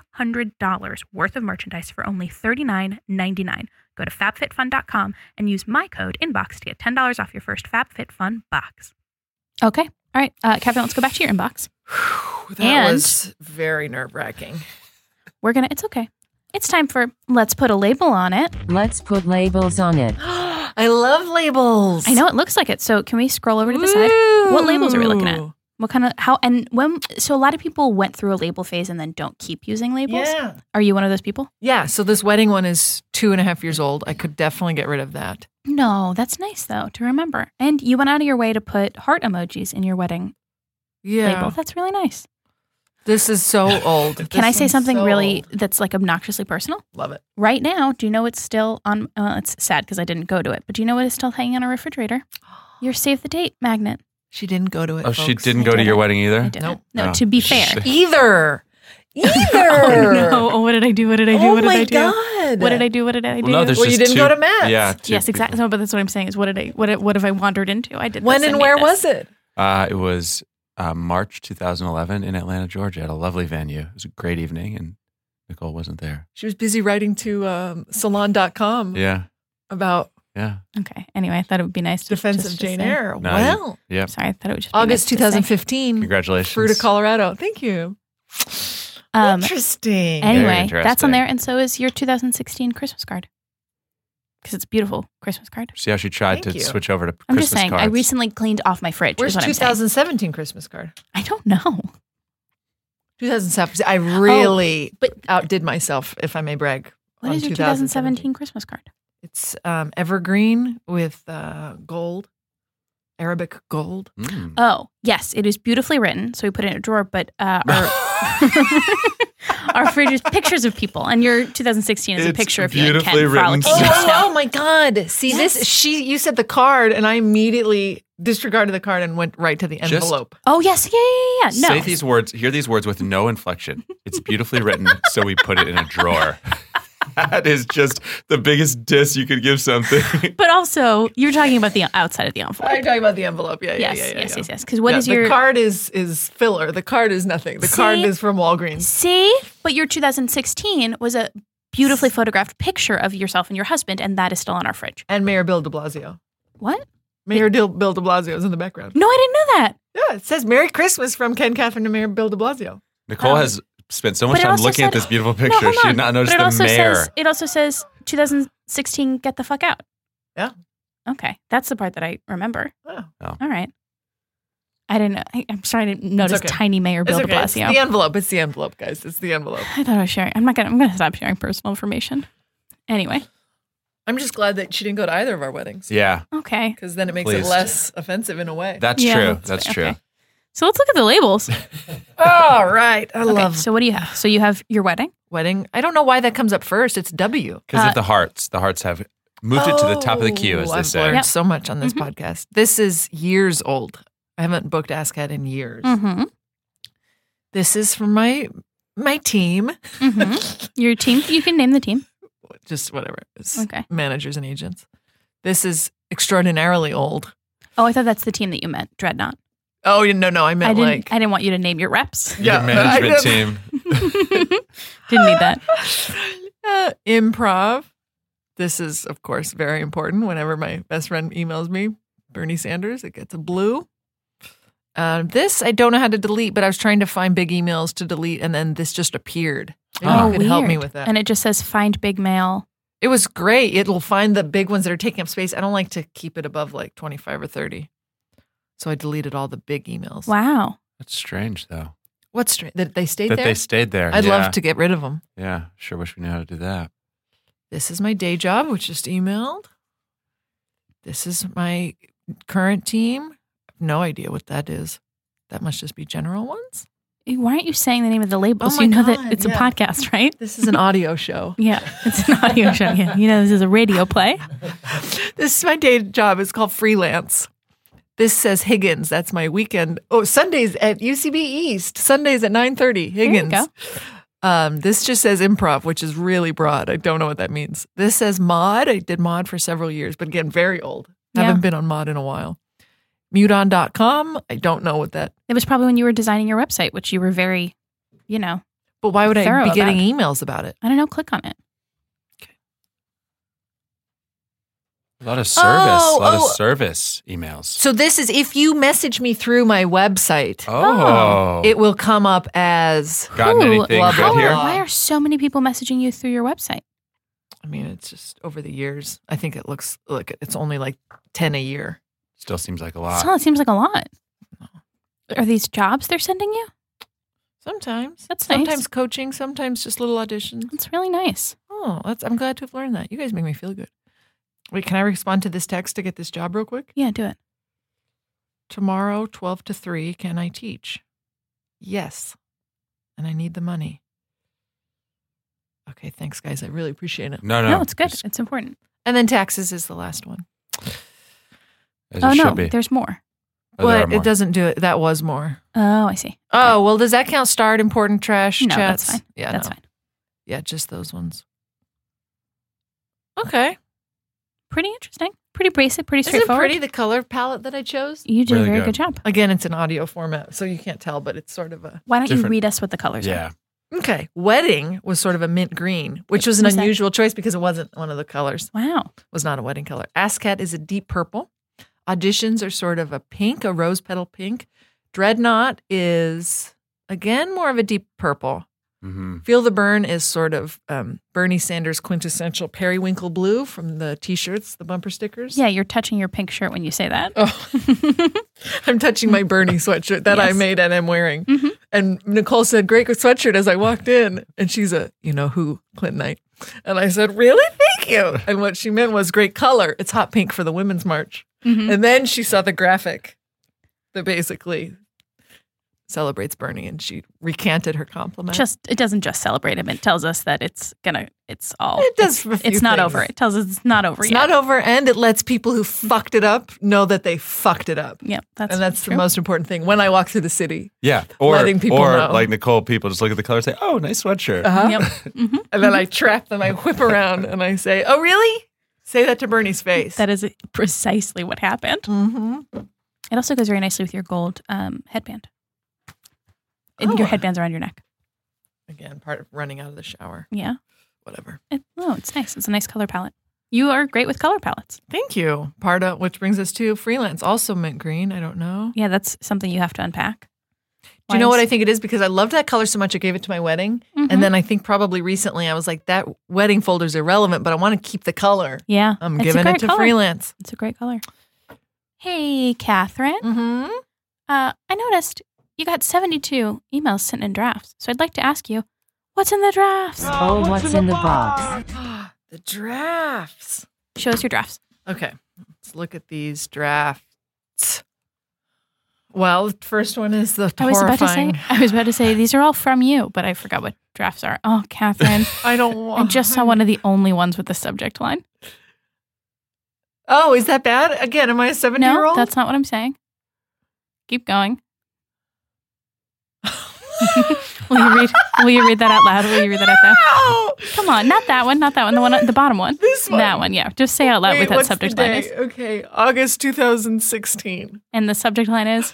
$200 worth of merchandise for only $39.99. Go to fabfitfun.com and use my code INBOX to get $10 off your first FabFitFun box. Okay. All right. Kevin, let's go back to your inbox. That And- was very nerve-wracking. It's okay. It's time for Let's Put a Label on It. Let's put labels on it. I love labels. I know it looks like it. So can we scroll over to the side? What labels are we looking at? What kind of, so a lot of people went through a label phase and then don't keep using labels. Yeah. Are you one of those people? Yeah, so this wedding one is 2.5 years old. I could definitely get rid of that. No, that's nice though to remember. And you went out of your way to put heart emojis in your wedding Yeah. label. That's really nice. This is so old. Can I say something really old. that's like obnoxiously personal? Love it. Right now, do you know it's still on? It's sad because I didn't go to it, but do you know what is still hanging on our refrigerator? Your save the date magnet. She didn't go to it. Oh, she folks. didn't I go to didn't. your wedding either? I didn't. Nope. No, Oh, to be fair. shit. Either. Oh no! Oh, what did I do? What did I do? Oh what did my I do? God. What did I do? What did I do? Well, no, there's Well, you just didn't go two- to Matt's. Yeah. two Yes, people. exactly. No, but that's what I'm saying is what have I wandered into? I did. When this and made where this. was it? It was March 2011 in Atlanta, Georgia, at a lovely venue. It was a great evening, and Nicole wasn't there. She was busy writing to salon.com Yeah. about Yeah. Okay. Anyway, I thought it would be nice to Defense just of to Jane say- Eyre. No, Well, Yeah. Sorry, I thought it would just be August nice to say. 2015. Congratulations. Fruit of Colorado. Thank you. Interesting. Anyway, Very that's on interesting. there, and so is your 2016 Christmas card. because it's a beautiful Christmas card. See how she tried Thank to you. switch over to I'm Christmas just saying, cards. I recently cleaned off my fridge. Where's is what I'm saying. 2017 Christmas card? I don't know. 2007. I really but- outdid myself, if I may brag. What on is your 2017 Christmas card? It's evergreen with gold, Arabic gold. Mm. Oh, yes, it is beautifully written. So we put it in a drawer, but our our fridge is pictures of people, and your 2016 is a It's picture of you and beautifully Ken written. frolicking in the snow. Oh my God. See this? You said the card, and I immediately disregarded the card and went right to the Just- envelope. Oh, yes, yeah. No. Say these words, hear these words with no inflection. It's beautifully written, so we put it in a drawer. That is just the biggest diss you could give something. But also, you're talking about the outside of the envelope. I'm talking about the envelope. Yeah, Yes, yeah. yes. Because what is the your card is filler. The card is nothing. The card See? is from Walgreens. See? But your 2016 was a beautifully photographed picture of yourself and your husband, and that is still on our fridge. And Mayor Bill de Blasio. What? Mayor Bill de Blasio is in the background. No, I didn't know that. Yeah, it says Merry Christmas from Ken Catherine to Mayor Bill de Blasio. Nicole has spent so much But it time also looking at said- this beautiful No, picture. hold She on. did not notice But it the also mayor. says it also says 2016 get the fuck out. Yeah. Okay. That's the part that I remember. Oh. All right. I didn't know. I'm starting to notice okay. tiny Mayor Bill It's de okay. It's Blasio. the envelope. It's the envelope, guys. It's the envelope. I thought I was sharing. I'm gonna stop sharing personal information. Anyway. I'm just glad that she didn't go to either of our weddings. Yeah, Okay. Because then it makes Please. it less offensive in a way. that's Yeah, true. that's That's fair. true. Okay. So let's look at the labels. All right. I Okay. love So what do you have? So you have your wedding. wedding. I don't know why that comes up first. It's W. Because of the hearts. The hearts have moved it to the top of the queue, as they I've say. learned Yep. so much on this podcast. This is years old. I haven't booked AskCat in years. Mm-hmm. This is from my team. Mm-hmm. Your team. You can name the team. Just whatever. It's Okay. managers and agents. This is extraordinarily old. Oh, I thought that's the team that you meant. Dreadnought. Oh, no. I meant I didn't want you to name your reps. Yeah, Your management I- team. Didn't need that. Improv. This is, of course, very important. Whenever my best friend emails me, Bernie Sanders, it gets a blue. This I don't know how to delete, but I was trying to find big emails to delete, and then this just appeared. Maybe you could help me with that. And it just says find big mail. It was great. It'll find the big ones that are taking up space. I don't like to keep it above like 25 or 30. So I deleted all the big emails. Wow. That's strange, though. What's strange? That they stayed That there? they stayed there. I'd yeah. love to get rid of them. Yeah, sure wish we knew how to do that. This is my day job, which just emailed. This is my current team. No idea what that is. That must just be general ones. Why aren't you saying the name of the label? Oh So my you know God, that it's yeah. a podcast, right? This is an audio show. Yeah, it's an audio show. Yeah, you know this is a radio play. This is my day job. It's called freelance. This says Higgins. That's my weekend. Oh, Sundays at UCB East. Sundays at 9:30. Higgins. There you This just says improv, which is really broad. I don't know what that means. This says mod. I did mod for several years, but again, very old. Yeah. Haven't been on mod in a while. Muton.com. I don't know what that. It was probably when you were designing your website, which you were very, But why would I Thorough be getting about. emails about it? I don't know, click on it. A lot of service. Oh, a lot oh. of service emails. So this is if you message me through my website, Oh. it will come up as. Gotten Ooh, anything blah, good blah, here? blah. Why are so many people messaging you through your website? I mean, it's just over the years. I think it looks. Look, it's only like 10 a year. Still seems like a lot. Still, it seems like a lot. Are these jobs they're sending you? Sometimes. That's nice. Sometimes coaching. Sometimes just little auditions. That's really nice. Oh, I'm glad to have learned that. You guys make me feel good. Wait, can I respond to this text to get this job real quick? Yeah, do it. Tomorrow, 12 to 3, can I teach? Yes. And I need the money. Okay, thanks, guys. I really appreciate it. No, No, it's good. Just It's important. And then taxes is the last one. as Oh it no, should be. there's more. Oh, there are But more. it doesn't do it. That was more. Oh, I see. Oh, well, does that count start important trash No, chats? that's fine. Yeah, That's no. fine. Yeah, just those ones. Okay. Pretty interesting. Pretty basic. Pretty Isn't it straightforward. pretty, the color palette that I chose? You did Really a very good. good job. Again, it's an audio format, so you can't tell, but it's sort of a... Why don't you Different. read us what the colors are? Yeah. Okay. Wedding was sort of a mint green, which was an What's that? unusual choice because it wasn't one of the colors. Wow. Was not a wedding color. AskCat is a deep purple. Auditions are sort of a pink, a rose petal pink. Dreadnought is, again, more of a deep purple. Mm-hmm. Feel the Burn is sort of Bernie Sanders' quintessential periwinkle blue from the T-shirts, the bumper stickers. Yeah, you're touching your pink shirt when you say that. Oh, I'm touching my Bernie sweatshirt that I Yes. made and I'm wearing. Mm-hmm. And Nicole said, "Great sweatshirt," as I walked in. And she's a, who, Clintonite. And I said, "Really? Thank you." And what she meant was great color. It's hot pink for the Women's March. Mm-hmm. And then she saw the graphic that basically celebrates Bernie, and she recanted her compliment. It doesn't just celebrate him. It tells us that it's all. It does a few It's not things. over. It tells us it's not over It's yet. not over, and it lets people who fucked it up know that they fucked it up. Yeah, And that's true. the most important thing. When I walk through the city, Yeah. Or, Letting people or know. like Nicole, people just look at the color and say, oh, nice sweatshirt. Yep. Mm-hmm. and then I trap them, I whip around, and I say, "Oh, really?" Say that to Bernie's face. That is precisely what happened. Mm-hmm. It also goes very nicely with your gold headband. And Oh. your headband's around your neck. Again, part of running out of the shower. Yeah. Whatever. It's nice. It's a nice color palette. You are great with color palettes. Thank you. Which brings us to freelance, also mint green. I don't know. Yeah, that's something you have to unpack. Do you know what I think it is? Because I loved that color so much, I gave it to my wedding. Mhm. And then I think probably recently I was like, that wedding folder's irrelevant, but I want to keep the color. Yeah. I'm it's a giving it great to color. freelance. It's a great color. Hey, Catherine. Mm-hmm. I noticed you got 72 emails sent in drafts. So I'd like to ask you, what's in the drafts? Oh, what's in the box? The drafts. Show us your drafts. Okay, let's look at these drafts. Well, the first one is the horrifying. I was about to say these are all from you, but I forgot what drafts are. Oh, Catherine. I don't I want. just saw one of the only ones with the subject line. Oh, is that bad? Again, am I a 70-year-old? No, that's not what I'm saying. Keep going. Will you read that out loud? Will you read that out loud? Oh, Come on, not that one, not that one. The bottom one. This one. That one, yeah. Just say out loud wait, what that what's subject the line day? is. Okay, August 2016. And the subject line is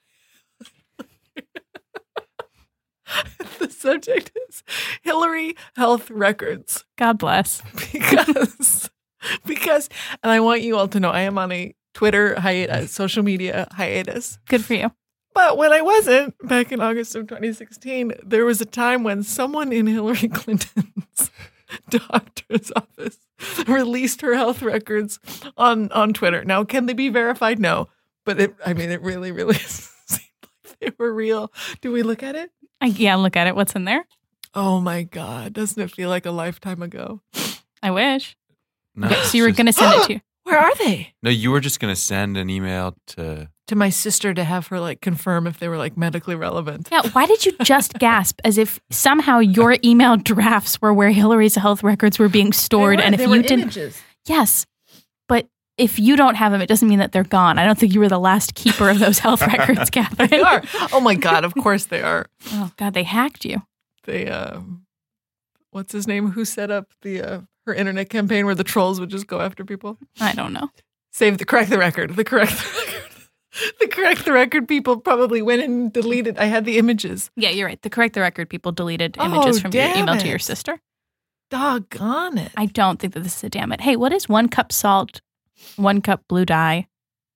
The subject is Hillary Health Records. God bless. Because, and I want you all to know, I am on a Twitter hiatus, social media hiatus. Good for you. But when I wasn't, back in August of 2016, there was a time when someone in Hillary Clinton's doctor's office released her health records on Twitter. Now, can they be verified? No. But it really, really seemed like they were real. Do we look at it? Yeah, look at it. What's in there? Oh my God. Doesn't it feel like a lifetime ago? I wish. No, Okay, it's so you were just- going to send it to Where are they? No, you were just going to send an email to. To my sister to have her confirm if they were medically relevant. Yeah, why did you just gasp as if somehow your email drafts were where Hillary's health records were being stored? And if you didn't. Images. Yes, but if you don't have them, it doesn't mean that they're gone. I don't think you were the last keeper of those health records, Catherine. They are. Oh my God, of course they are. Oh, God, they hacked you. They what's his name? Who set up the her internet campaign where the trolls would just go after people? I don't know. Correct the record. The correct the record people probably went and deleted. I had the images. Yeah, you're right. The Correct the Record people deleted Oh, images from your damn email to it. your sister. Doggone it. I don't think that this is a damn it. Hey, what is 1 cup salt, 1 cup blue dye?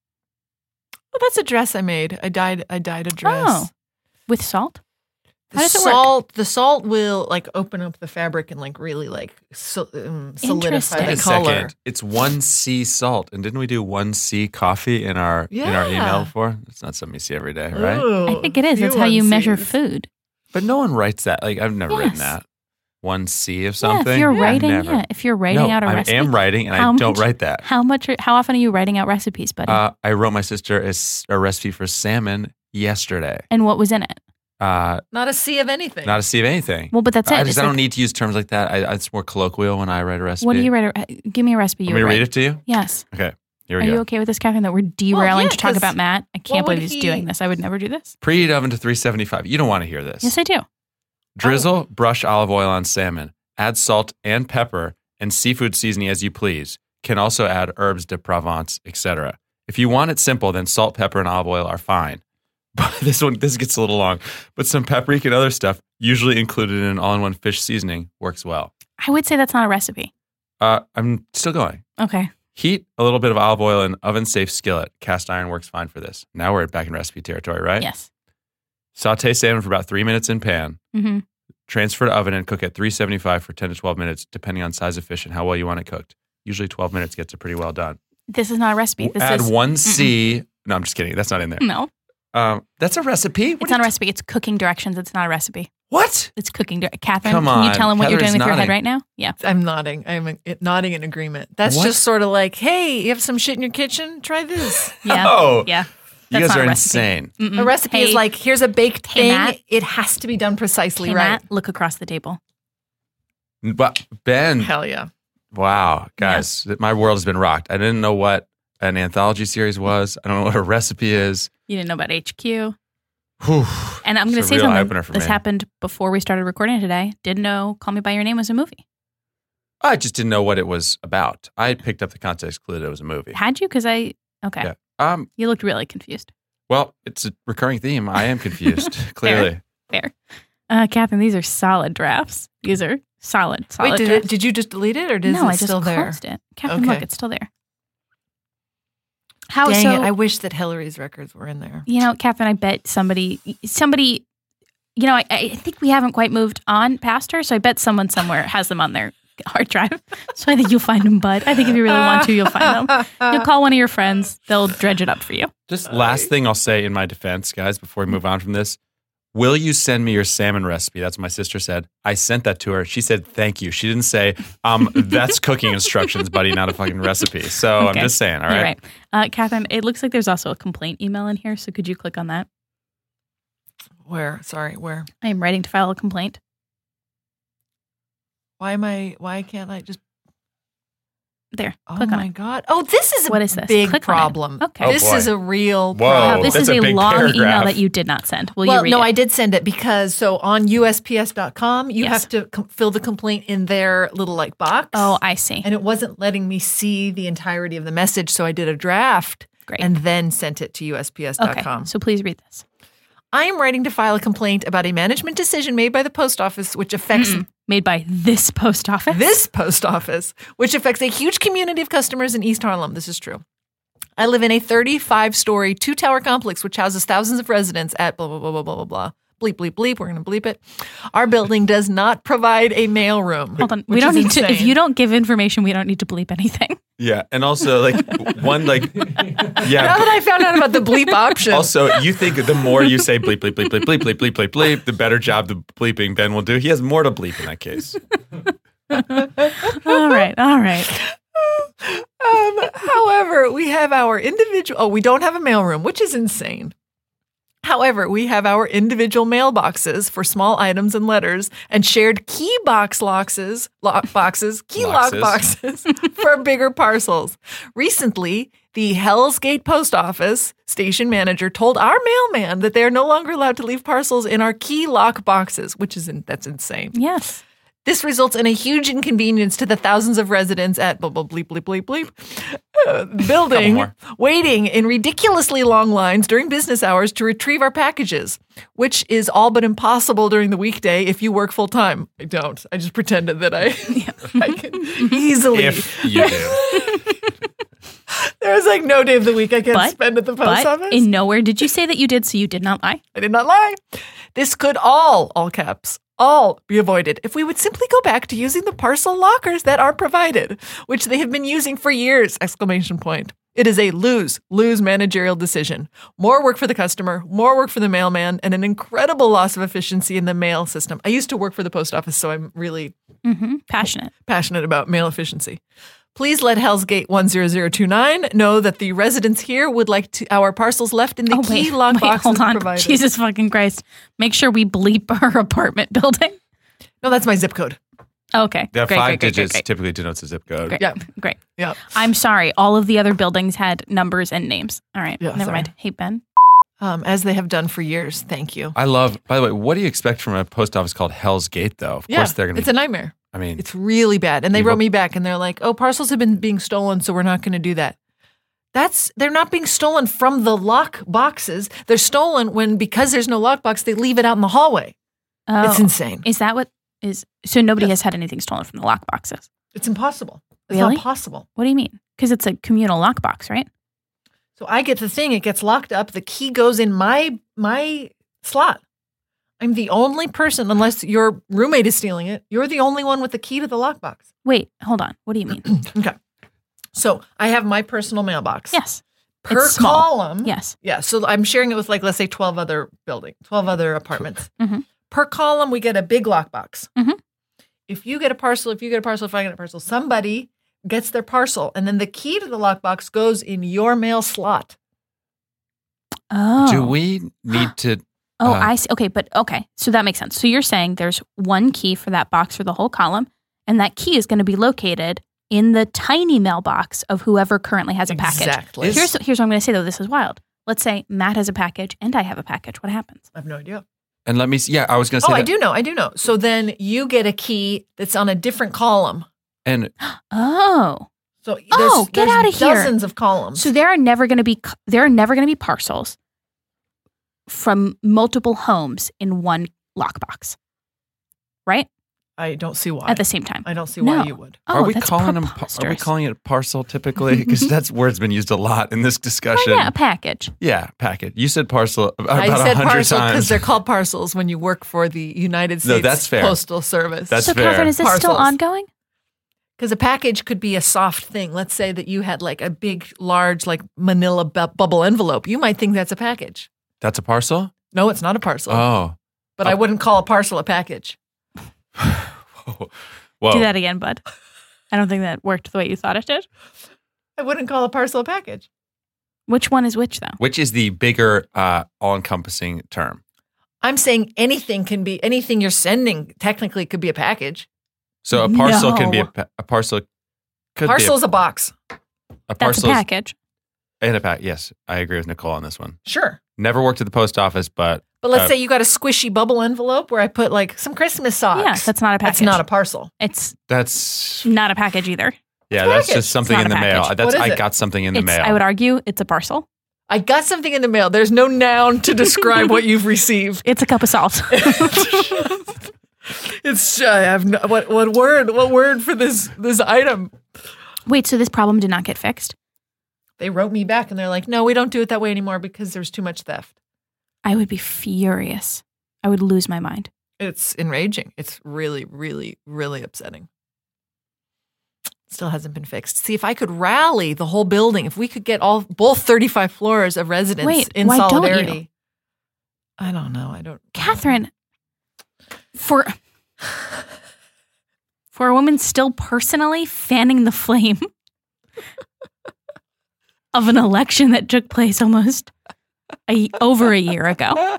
Well, that's a dress I made. I dyed a dress. Oh, with salt? The How does it work? salt, the salt will open up the fabric and really solidify Interesting. the Wait a color. second. It's 1C salt. And didn't we do 1C coffee in our Yeah. email before? It's not something you see every day, right? Ooh, I think it is. few That's how you measure onesies. food. But no one writes that. I've never written Yes. that. 1C of Yeah, something. if you're I've writing, never. if you're writing No, out a I recipe. am writing, and How I don't much- write that. How often are you writing out recipes, buddy? I wrote my sister a recipe for salmon yesterday. And what was in it? Not Not a sea of anything. a C of anything. Well, but that's it. I It's don't like- need to use terms like that. It's more colloquial when I write a recipe. What do you write? Give me a recipe. Want You me to would read write. it to you? Yes. Okay, here Are we you go. okay with this, Catherine? That we're derailing yeah, to talk 'cause about Matt? I can't what believe would he's he- doing this. I would never do this. Preheat oven to 375. You don't want to hear this. Yes, I do. Drizzle brush olive oil on salmon. Add salt and pepper and seafood seasoning as you please. Can also add herbs de Provence, etc. If you want it simple, then salt, pepper, and olive oil are fine. But this gets a little long. But some paprika and other stuff, usually included in an all-in-one fish seasoning, works well. I would say that's not a recipe. I'm still going. Okay. Heat a little bit of olive oil in oven-safe skillet. Cast iron works fine for this. Now we're back in recipe territory, right? Yes. Saute salmon for about 3 minutes in pan. Mm-hmm. transfer to oven and cook at 375 for 10 to 12 minutes, depending on size of fish and how well you want it cooked. Usually 12 minutes gets it pretty well done. This is not a recipe. This Add is 1C. No, I'm just kidding. That's not in there. No. That's a recipe? It's not a recipe. It's cooking directions. It's not a recipe. What? It's cooking. Catherine, Come can you on. tell him what you're doing Catherine's with your head nodding. right now? Yeah. I'm nodding. I'm nodding in agreement. That's What? just sort of like, hey, you have some shit in your kitchen? Try this. Yeah. Oh. Yeah. You That's guys not are a recipe. insane. Mm-mm. A recipe Hey, is like, here's a baked Hey, thing. Matt. It has to be done precisely hey, right. Matt, look across the table. But Ben, Hell yeah. wow, guys, my world has been rocked. I didn't know what an anthology series was. I don't know what a recipe is. You didn't know about HQ. Whew. And I'm going to It's a say real something. eye-opener for This me. happened before we started recording today. Didn't know Call Me By Your Name was a movie. I just didn't know what it was about. I picked up the context clue that it was a movie. Had you? Because okay. Yeah. You looked really confused. Well, it's a recurring theme. I am confused, clearly. Fair. Catherine, these are solid drafts. These are solid Wait, drafts. did you just delete it or is No, I it just still there? closed it. Catherine, Okay. look, it's still there. How Dang so? it. I wish that Hillary's records were in there. You know, Catherine, I bet somebody, you know, I think we haven't quite moved on past her, so I bet someone somewhere has them on their hard drive. So I think you'll find them, bud. I think if you really want to, you'll find them. You'll call one of your friends. They'll dredge it up for you. Just last thing I'll say in my defense, guys, before we move on from this. Will you send me your salmon recipe? That's what my sister said. I sent that to her. She said, thank you. She didn't say, that's cooking instructions, buddy, not a fucking recipe. So Okay. I'm just saying, all You're right? right. Catherine, it looks like there's also a complaint email in here. So could you click on that? Where? Sorry, where? I am writing to file a complaint. Why can't I just? There. Oh Click on my it. God. Oh, this is a What is this? big Click on it. problem. Okay. Oh, This boy. is a real Whoa. problem. Wow, this that's is a a big long email paragraph. that you did not send. Will Well, you read no, it? I did send it because so on USPS.com, you Yes. have to fill the complaint in their little like box. Oh, I see. And it wasn't letting me see the entirety of the message, so I did a draft Great. and then sent it to Okay. USPS.com. So please read this. I am writing to file a complaint about a management decision made by the post office which affects Made by this post office. this post office, which affects a huge community of customers in East Harlem. This is true. I live in a 35-story, 2-tower complex which houses thousands of residents at blah, blah, blah, blah, blah, blah, blah. Bleep, bleep, bleep. We're going to bleep it. Our building does not provide a mail room. Hold on. We which don't is need to. If insane. you don't give information, we don't need to bleep anything. Yeah. And also, like, one, like, Now yeah. that I found out about the bleep option. Also, you think the more you say bleep, bleep, bleep, bleep, bleep, bleep, bleep, bleep, bleep, the better job the bleeping Ben will do. He has more to bleep in that case. All right. All right. However, we have our individual. Oh, we don't have a mailroom, which is insane. However, we have our individual mailboxes for small items and letters, and shared key box boxes for bigger parcels. Recently, the Hell's Gate Post Office station manager told our mailman that they are no longer allowed to leave parcels in our key lock boxes, that's insane. Yes. This results in a huge inconvenience to the thousands of residents at blah, blah, bleep, bleep, bleep, bleep, building, more. waiting in ridiculously long lines during business hours to retrieve our packages, which is all but impossible during the weekday if you work full time. I don't. I just pretended that I can easily. If you do. There's like no day of the week I can't spend at the post But office. in nowhere did you say that you did, so you did not lie. I did not lie. This could all caps, all be avoided if we would simply go back to using the parcel lockers that are provided, which they have been using for years, ! It is a lose managerial decision. More work for the customer, more work for the mailman, and an incredible loss of efficiency in the mail system. I used to work for the post office, so I'm really Passionate. passionate about mail efficiency. Please let Hell's Gate 10029 know that the residents here would like our parcels left in the key lock boxes hold on. provided. Jesus fucking Christ. Make sure we bleep our apartment building. No, that's my zip code. Okay. That Great, five great, digits great. typically denotes a zip code. Great. Yeah. Great. Yeah. I'm sorry. All of the other buildings had numbers and names. All right. Yeah, Never sorry. mind. Hey, Ben. As they have done for years. Thank you. I love, by the way, what do you expect from a post office called Hell's Gate, though? Of course they're going to It's a nightmare. I mean, It's really bad. And they Evil. wrote me back and they're like, oh, parcels have been being stolen, so we're not going to do that. They're not being stolen from the lock boxes. They're stolen because there's no lock box, they leave it out in the hallway. Oh. It's insane. Is that what is? So nobody has had anything stolen from the lock boxes. It's impossible. It's Really? not possible. What do you mean? Because it's a communal lockbox, right? So I get the thing, it gets locked up, the key goes in my slot. I'm the only person, unless your roommate is stealing it, you're the only one with the key to the lockbox. Wait, hold on. What do you mean? Okay. So I have my personal mailbox. Yes. Per It's small. column. Yes. Yeah. So I'm sharing it with let's say 12 other apartments. Mhm. Per column, we get a big lockbox. Mhm. If you get a parcel, if I get a parcel, somebody gets their parcel, and then the key to the lockbox goes in your mail slot. Oh. Do we need to? Oh, I see. Okay, so that makes sense. So you're saying there's one key for that box for the whole column, and that key is going to be located in the tiny mailbox of whoever currently has a package. Exactly. Here's what I'm going to say, though. This is wild. Let's say Matt has a package and I have a package. What happens? I have no idea. And let me see. Yeah, I was going to say. I do know. So then you get a key that's on a different column. And Oh. So Get there's out of here. dozens of columns. So there are never going to be parcels from multiple homes in one lockbox, right? I don't see why. At the same time. I don't see why No. you would. Oh, are we that's calling them? Are we preposterous. calling it parcel typically? Because that's word's been used a lot in this discussion. Oh, yeah, a package. Yeah, packet. You said parcel about I said 100 parcel because times. they're called parcels when you work for the United No, States that's fair. Postal Service. That's So, fair. Catherine, is this still Parcels. ongoing? Because a package could be a soft thing. Let's say that you had like a big, large, like manila bubble envelope. You might think that's a package. That's a parcel? No, it's not a parcel. Oh. But I wouldn't call a parcel a package. Whoa. Do that again, bud. I don't think that worked the way you thought it did. I wouldn't call a parcel a package. Which one is which, though? Which is the bigger, all-encompassing term? I'm saying anything you're sending technically could be a package. So a parcel No. can be a parcel. Could Parcel's a box. be a That's parcel a package. and a pack. Yes, I agree with Nicole on this one. Sure. Never worked at the post office, but But let's say you got a squishy bubble envelope where I put like some Christmas socks. Yeah, that's not a package. That's not a parcel. It's that's not a package either. that's package. just something It's in not the a mail. package. That's What is I it? got something in the It's, mail. I would argue it's a parcel. I got something in the mail. There's no noun to describe what you've received. It's a cup of salt. It's I have no, what word for this item? Wait, so this problem did not get fixed? They wrote me back and they're like, "No, we don't do it that way anymore because there's too much theft." I would be furious. I would lose my mind. It's enraging. It's really, really, really upsetting. Still hasn't been fixed. See, if I could rally the whole building, if we could get both 35 floors of residents Wait, in why don't solidarity. you? I don't know. I don't. Catherine, for a woman still personally fanning the flame of an election that took place almost over a year ago,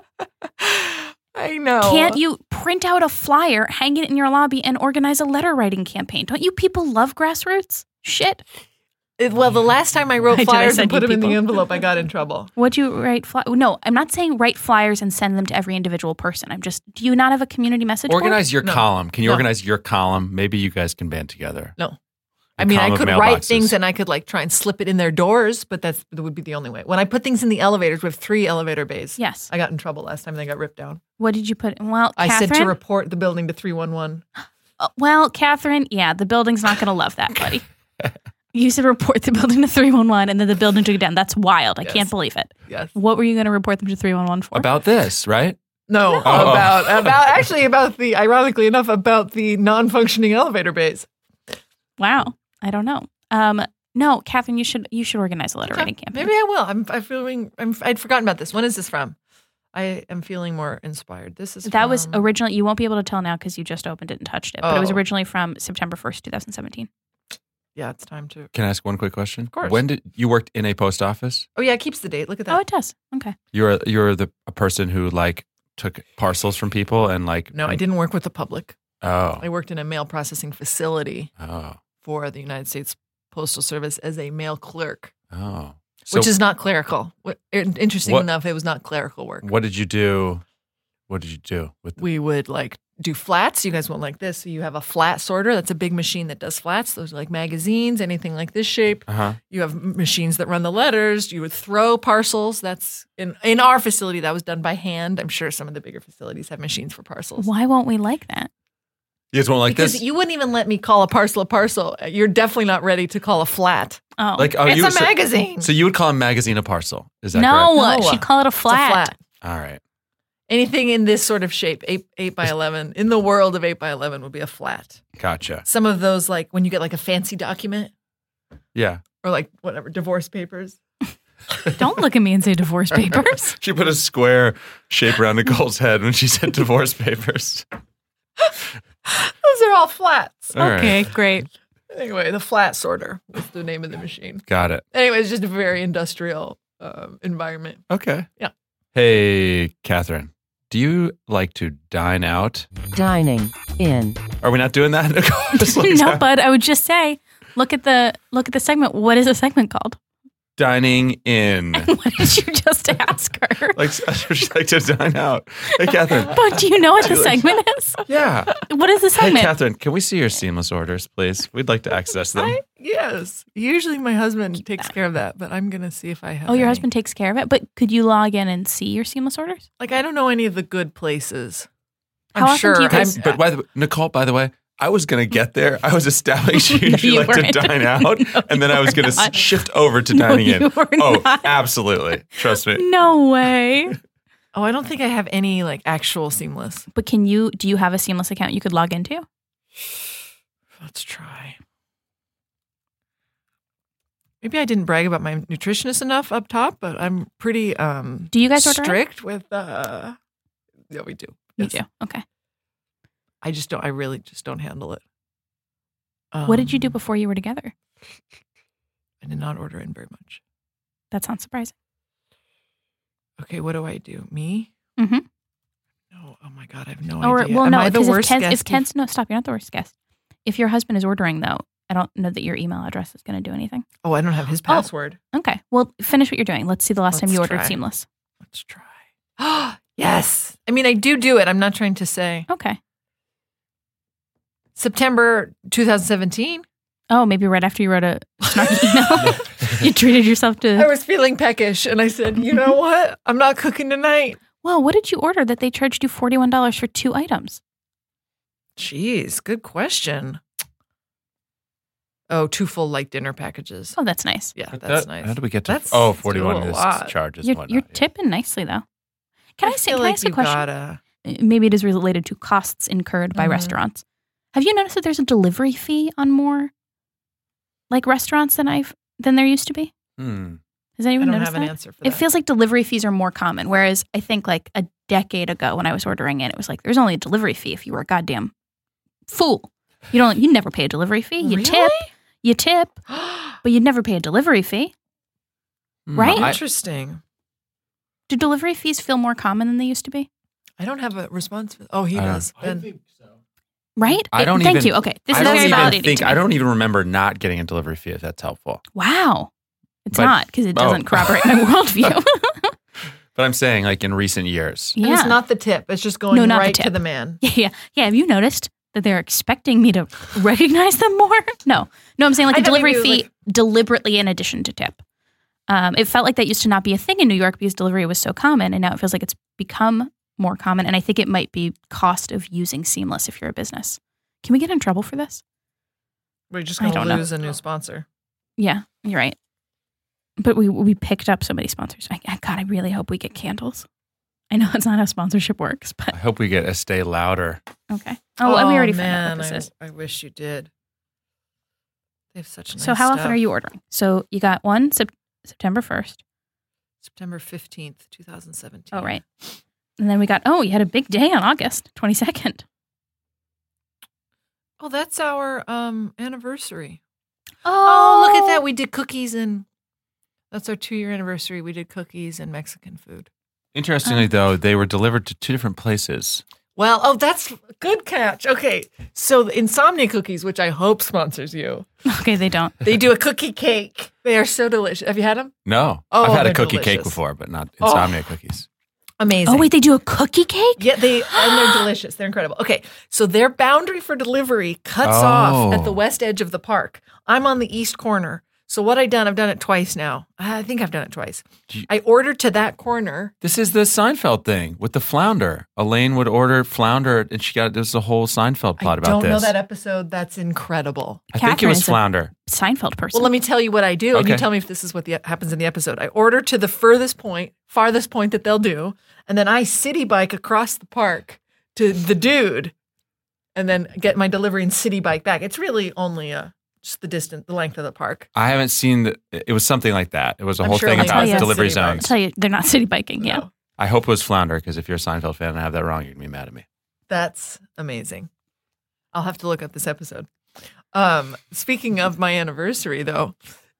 I know. can't you print out a flyer, hang it in your lobby, and organize a letter writing campaign? Don't you people love grassroots? Shit. Well, the last time I wrote Why did I flyers send and put you them in the people? envelope, I got in trouble. What'd you write? No, I'm not saying write flyers and send them to every individual person. Do you not have a community message board? Organize your No. column. Can you No. organize your column? Maybe you guys can band together. No. A I mean, I column of could write mailboxes. things and I could like try and slip it in their doors, but that would be the only way. When I put things in the elevators, we have 3 elevator bays. Yes. I got in trouble last time they got ripped down. What did you put? Well, I said to Catherine? report the building to 311. Well, Catherine, yeah, the building's not going to love that, buddy. You said report the building to 311, and then the building took it down. That's wild. I Yes. can't believe it. Yes. What were you going to report them to 311 for? About this, right? No, Oh. about the ironically enough about the non-functioning elevator bays. Wow. I don't know. No, Catherine, you should organize a letter writing campaign. Maybe I will. I'd forgotten about this. When is this from? I am feeling more inspired. This is That was from- originally, you won't be able to tell now because you just opened it and touched it, but it was Oh. originally from September 1st, 2017. Yeah, it's time to. Can I ask one quick question? Of course. When did you worked in a post office? Oh yeah, it keeps the date. Look at that. Oh, it does. Okay. You're a person who like took parcels from people and like No, I didn't work with the public. Oh. I worked in a mail processing facility Oh. for the United States Postal Service as a mail clerk, Oh. which is not clerical. Interesting What- enough, it was not clerical work. What did you do? What did you do with We would like do flats. You guys won't like this. So you have a flat sorter. That's a big machine that does flats. Those are like magazines, anything like this shape. Uh-huh. You have machines that run the letters. You would throw parcels. That's in our facility. That was done by hand. I'm sure some of the bigger facilities have machines for parcels. Why won't we like that? You guys won't like Because this? you wouldn't even let me call a parcel a parcel. You're definitely not ready to call a flat. Oh. Like oh, It's you a magazine. So you would call a magazine a parcel. Is that no, correct? No, she'd call it a It's a flat. flat. All right. Anything in this sort of shape, 8 by 11, in the world of 8 by 11 would be a flat. Gotcha. Some of those, like when you get like a fancy document Yeah. or like whatever, divorce papers. Don't look at me and say divorce papers. She put a square shape around Nicole's head when she said divorce papers. Those are all flats. All right. Okay, great. Anyway, the flat sorter was the name of the machine. Got it. Anyway, it's just a very industrial environment. Okay. Yeah. Hey, Catherine, do you like to dine out? Dining in. Are we not doing that, Nicole? Just like No, that? bud. I would just say, look at the segment. What is the segment called? Dining in. What did you just ask her? Like, she'd like to dine out. Hey, Catherine. But do you know what the segment is? Yeah. What is the Hey, segment? Catherine, can we see your seamless orders, please? We'd like to access them. Yes. Usually my husband takes care of that, but I'm going to see if I have Oh, your any. husband takes care of it. But could you log in and see your seamless orders? Like, I don't know any of the good places. How I'm often sure. do you I'm- guys- But Nicole, by the way, I was going to get there. I was establishing No, you you like to weren't. dine out, and then I was going to not. shift over to No, dining in. you were Oh, not. absolutely. Trust me. No way. Oh, I don't think I have any like actual seamless. But do you have a seamless account you could log into? Let's try. Maybe I didn't brag about my nutritionist enough up top, but I'm pretty Do you guys order it? strict with yeah, we do. You Yes. do. Okay. I really just don't handle it. What did you do Um, before you were together? I did not order in very much. That sounds surprising. Okay, what do I do? Me? Mhm. No. Oh my God, I have no Or idea. well, Am no, I the because worst if guest? Ken's no, stop. You're not the worst guest. If your husband is ordering though, I don't know that your email address is going to do anything. Oh, I don't have his password. Okay. Well, finish what you're doing. Let's see the last time Let's you ordered try. seamless. Let's try. Yes. I mean, I do it. I'm not trying to say Okay. September 2017. Oh, maybe right after you wrote a snarky email, you treated yourself I to. was feeling peckish, and I said, "You know what? I'm not cooking tonight." Well, what did you order that they charged you $41 for 2 items? Jeez, good question. Oh, 2 full like dinner packages. Oh, that's nice. Yeah, But that's that- nice. How do we get to? That's 41 still a is lot. charges. You're, and you're whatnot. tipping nicely though. Can I feel ask a you question? gotta. Maybe it is related to costs incurred by Mhm. restaurants. Have you noticed that there's a delivery fee on more like restaurants than there used to be? Has I anyone don't noticed have an that? answer for It that. feels like delivery fees are more common, whereas I think like a decade ago when I was ordering it, it was like there's only a delivery fee if you were a goddamn fool. You never pay a delivery fee. You tip, but you'd never pay a delivery fee. Right? Interesting. Do delivery fees feel more common than they used to be? I don't have a response. Oh, he I don't- does. Ben. Right? I don't Thank even- you. Okay. This I is don't very even validating think. to me. I don't even remember not getting a delivery fee. If that's helpful. Wow. It's But- not because it oh. doesn't corroborate my worldview. But I'm saying, like in recent years, And yeah. it's not the tip. It's just going No, not the right to tip. the man. Yeah. Have you noticed that they're expecting me to recognize them more? No, I'm saying like I a thought delivery maybe it was fee deliberately in addition to tip. It felt like that used to not be a thing in New York because delivery was so common, and now it feels like it's become more common. And I think it might be cost of using Seamless if you're a business. Can we get in trouble for this? We're just I going don't to know. lose a new sponsor. Yeah, you're right. But we picked up so many sponsors. God, I really hope we get candles. I know that's not how sponsorship works, but I hope we get Estee Lauder. okay. Oh, we already man, found out what this is. I wish you did. They have such nice So how often stuff. are you ordering? So you got one September 1st. September 15th, 2017. Oh, right. And then we got, you had a big day on August 22nd. Oh, that's our anniversary. Oh, Oh, look at that. We did cookies and that's our 2-year anniversary. We did cookies and Mexican food. Interestingly, though, they were delivered to 2 different places. Well, that's a good catch. Okay. So the Insomnia Cookies, which I hope sponsors you, Okay, they don't. they do a cookie cake. They are so delicious. Have you had them? No, Oh, I've had a they're cookie cake delicious. before, but not Oh. insomnia cookies. Amazing. Oh, wait, they do a cookie cake? Yeah, and they're delicious. They're incredible. Okay, so their boundary for delivery cuts Oh. off at the west edge of the park. I'm on the east corner. So what I've done it twice now. I think I've done it twice. I ordered to that corner. This is the Seinfeld thing with the flounder. Elaine would order flounder, and there's a whole Seinfeld plot about this. I don't know that episode. That's incredible. I think it was Catherine is a flounder. Seinfeld person. Well, let me tell you what I do, and you tell me if this is what happens in the episode. I order to the farthest point that they'll do, and then I city bike across the park to the dude, and then get my delivery and city bike back. It's really only just the length of the park. I haven't seen it was something like that. It was a I'm whole sure thing Elaine about has delivery city bikes. zones. I'll tell you, they're not city biking. No. Yeah. I hope it was flounder, because if you're a Seinfeld fan and I have that wrong, you're going to be mad at me. That's amazing. I'll have to look up this episode. Speaking of my anniversary, though,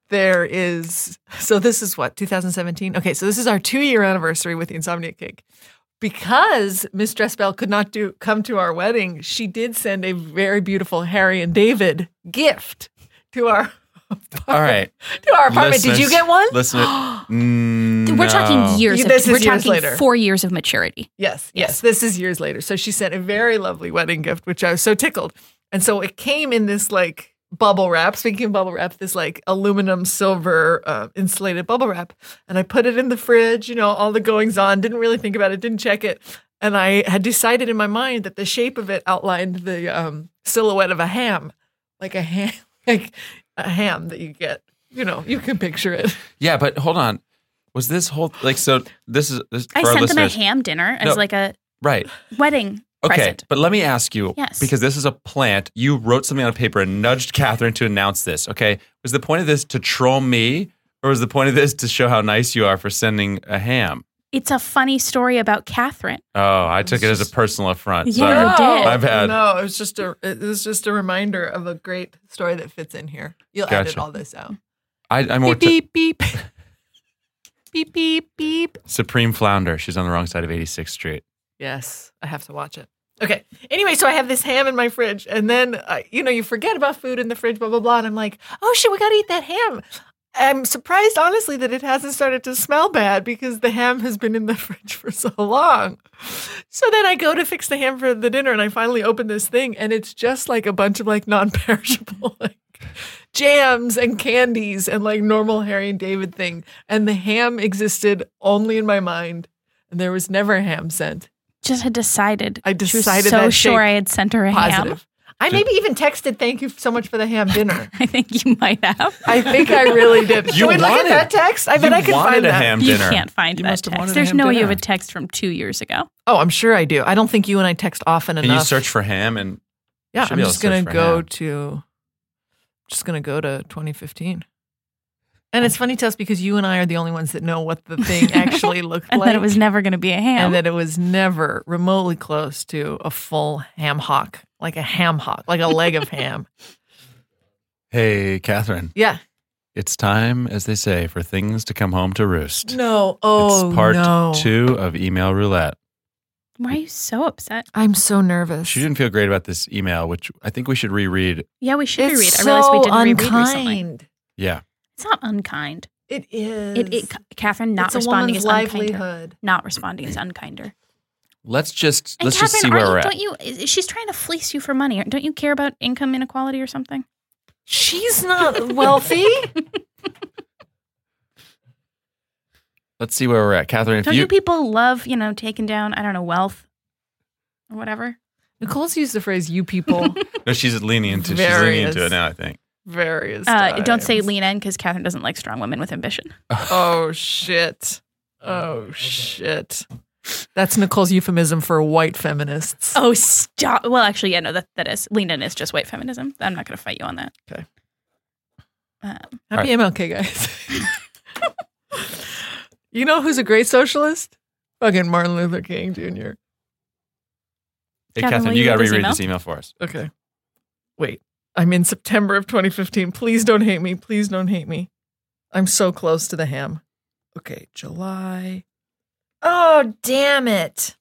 this is what, 2017? Okay, so this is our 2-year anniversary with the Insomnia Cake. Because Miss Dressbell could not come to our wedding, she did send a very beautiful Harry and David gift to our apartment. All right. To our apartment. Did you get one? Listeners, We're talking years. This is We're years talking later. 4 years of maturity. Yes. This is years later. So she sent a very lovely wedding gift, which I was so tickled. And so it came in this like bubble wrap. Speaking of bubble wrap, this like aluminum silver insulated bubble wrap. And I put it in the fridge, all the goings on, didn't really think about it, didn't check it. And I had decided in my mind that the shape of it outlined the silhouette of a ham, like a ham, that you get. You can picture it. Yeah, but hold on. Was this whole so this is for I our sent them a listeners. ham dinner as like a Right. wedding Okay, present. but let me ask you, Yes. because this is a plant, you wrote something on paper and nudged Catherine to announce this, okay? Was the point of this to troll me, or was the point of this to show how nice you are for sending a ham? It's a funny story about Catherine. Oh, I took it as a personal affront. Yeah, Sorry. you did. My bad. No, it was just a reminder of a great story that fits in here. You'll edit Gotcha. all this out. I'm more Beep, beep, beep. Beep, beep, beep. Supreme Flounder. She's on the wrong side of 86th Street. Yes, I have to watch it. Okay. Anyway, so I have this ham in my fridge, and then, you forget about food in the fridge, blah, blah, blah. And I'm like, oh, shit, we got to eat that ham. I'm surprised, honestly, that it hasn't started to smell bad because the ham has been in the fridge for so long. So then I go to fix the ham for the dinner, and I finally open this thing, and it's just like a bunch of like non-perishable like jams and candies and like normal Harry and David thing. And the ham existed only in my mind, and there was never a ham sent. Just had decided. I She was decided so that sure shape I had sent her a ham. Positive. I maybe even texted, thank you so much for the ham dinner. I think you might have. I think I really did. You Can we look at wanted- that text? I bet you I can wanted find a that. ham You dinner. can't find You that must have wanted text. a There's ham no way you have dinner. a text from 2 years ago. Oh, I'm sure I do. I don't think you and I text often Can enough. you search for ham? And Yeah, should I'm be able just to gonna search for go to 2015. And it's funny to us because you and I are the only ones that know what the thing actually looked And like. that it was never going to be a ham. and that it was never remotely close to a full ham hock, like a ham hock, like a leg of ham. Hey, Catherine, Yeah. it's time, as they say, for things to come home to roost. No. Oh, It's part no. 2 of email roulette. Why are you so upset? I'm so nervous. She didn't feel great about this email, which I think we should reread. Yeah, we should It's reread. so I realized we didn't reread recently. unkind. Yeah. It's not unkind. It is. Catherine not it's a responding woman's is unkinder. livelihood. Not responding is unkinder. Let's just And see Catherine, where we're at. don't you? She's trying to fleece you for money. Don't you care about income inequality or something? She's not wealthy. Let's see where we're at. Catherine, if Don't you people love, taking down, I don't know, wealth or whatever? Nicole's used the phrase "you people" No, she's leaning into Various. it now, I think. various Don't say times. lean in because Catherine doesn't like strong women with ambition. Oh shit! Oh shit! That's Nicole's euphemism for white feminists. Oh, stop. Well, actually, yeah, no, that is. Lean in is just white feminism. I'm not going to fight you on that. Okay. Um, Happy MLK, guys. You know who's a great socialist? Fucking Martin Luther King Jr. Hey, Catherine, Catherine, will you you got to read this reread email? this email for us. Okay. Wait. I'm in September of 2015. Please don't hate me. Please don't hate me. I'm so close to the ham. Okay, July. Oh, damn it.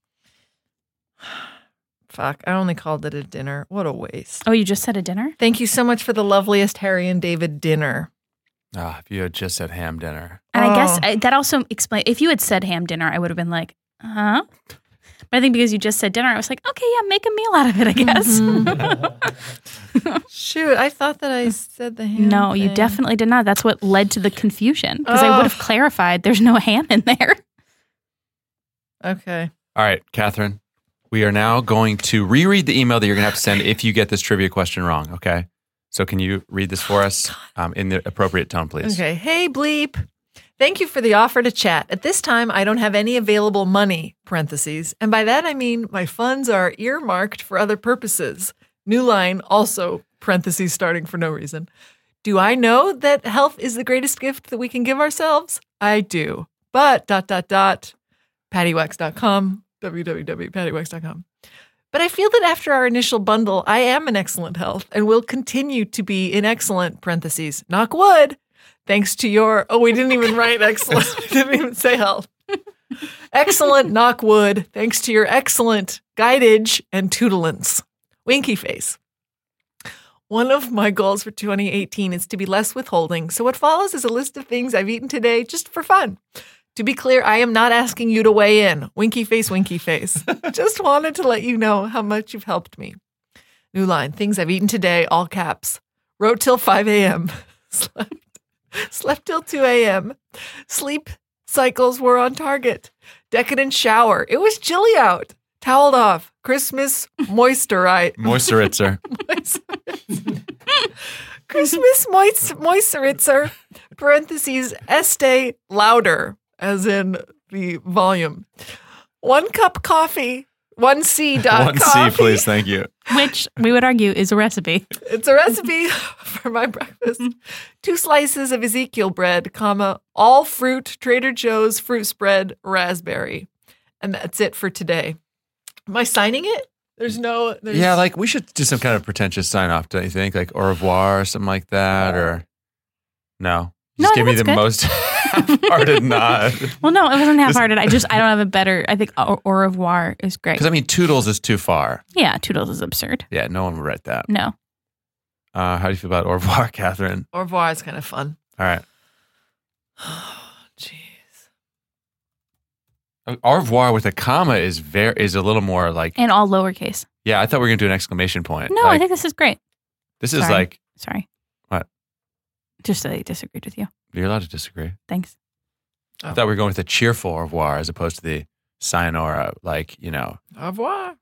Fuck, I only called it a dinner. What a waste. oh, you just said a dinner? Thank you so much for the loveliest Harry and David dinner. Ah, if you had just said ham dinner. And I guess Oh. that also explains. If you had said ham dinner, I would have been like, huh? But I think because you just said dinner, I was like, okay, yeah, make a meal out of it, I guess. Shoot, I thought that I said the ham. No, you thing. definitely did not. That's what led to the confusion because I would have clarified there's no ham in there. Okay. All right, Catherine, we are now going to reread the email that you're going to have to send if you get this trivia question wrong, okay? So can you read this for us in the appropriate tone, please? Okay. Hey, Bleep. Thank you for the offer to chat. At this time, I don't have any available money, parentheses. And by that, I mean my funds are earmarked for other purposes. New line, also, parentheses starting for no reason. Do I know that health is the greatest gift that we can give ourselves? I do. But, pattywax.com, www.pattywax.com. But I feel that after our initial bundle, I am in excellent health and will continue to be in excellent, parentheses, knock wood, thanks to your, we didn't even write excellent. We didn't even say health. Excellent, knock wood, thanks to your excellent guidage and tutelance. Winky face. One of my goals for 2018 is to be less withholding, so what follows is a list of things I've eaten today just for fun. To be clear, I am not asking you to weigh in. Winky face, winky face. Just wanted to let you know how much you've helped me. New line, things I've eaten today, all caps. Wrote till 5 a.m. Slept till 2 a.m. Sleep cycles were on target. Decadent shower. It was chilly out. Toweled off. Christmas moisturized. Moisturitzer. Christmas moisturitzer. Parentheses. Estee Lauder. As in the volume. 1 cup coffee. 1C. 1C, please. Thank you. Which we would argue is a recipe. It's a recipe for my breakfast. 2 slices of Ezekiel bread, comma, all fruit, Trader Joe's fruit spread, raspberry. And that's it for today. Am I signing it? There's Yeah, like we should do some kind of pretentious sign off, don't you think? Like au revoir or something like that, or no? Just give me the most half-hearted nod. Well, no, it wasn't half-hearted. I don't have a better, I think au revoir is great. Because I mean, toodles is too far. Yeah, toodles is absurd. Yeah, no one would write that. No. How do you feel about au revoir, Catherine? Au revoir is kind of fun. All right. Jeez. Au revoir with a comma is a little more like. And all lowercase. Yeah, I thought we were going to do an exclamation point. No, like, I think this is great. This is like. Sorry. What? Just that I disagreed with you. You're allowed to disagree. Thanks. I thought we were going with a cheerful au revoir as opposed to the sayonara, like, Au revoir.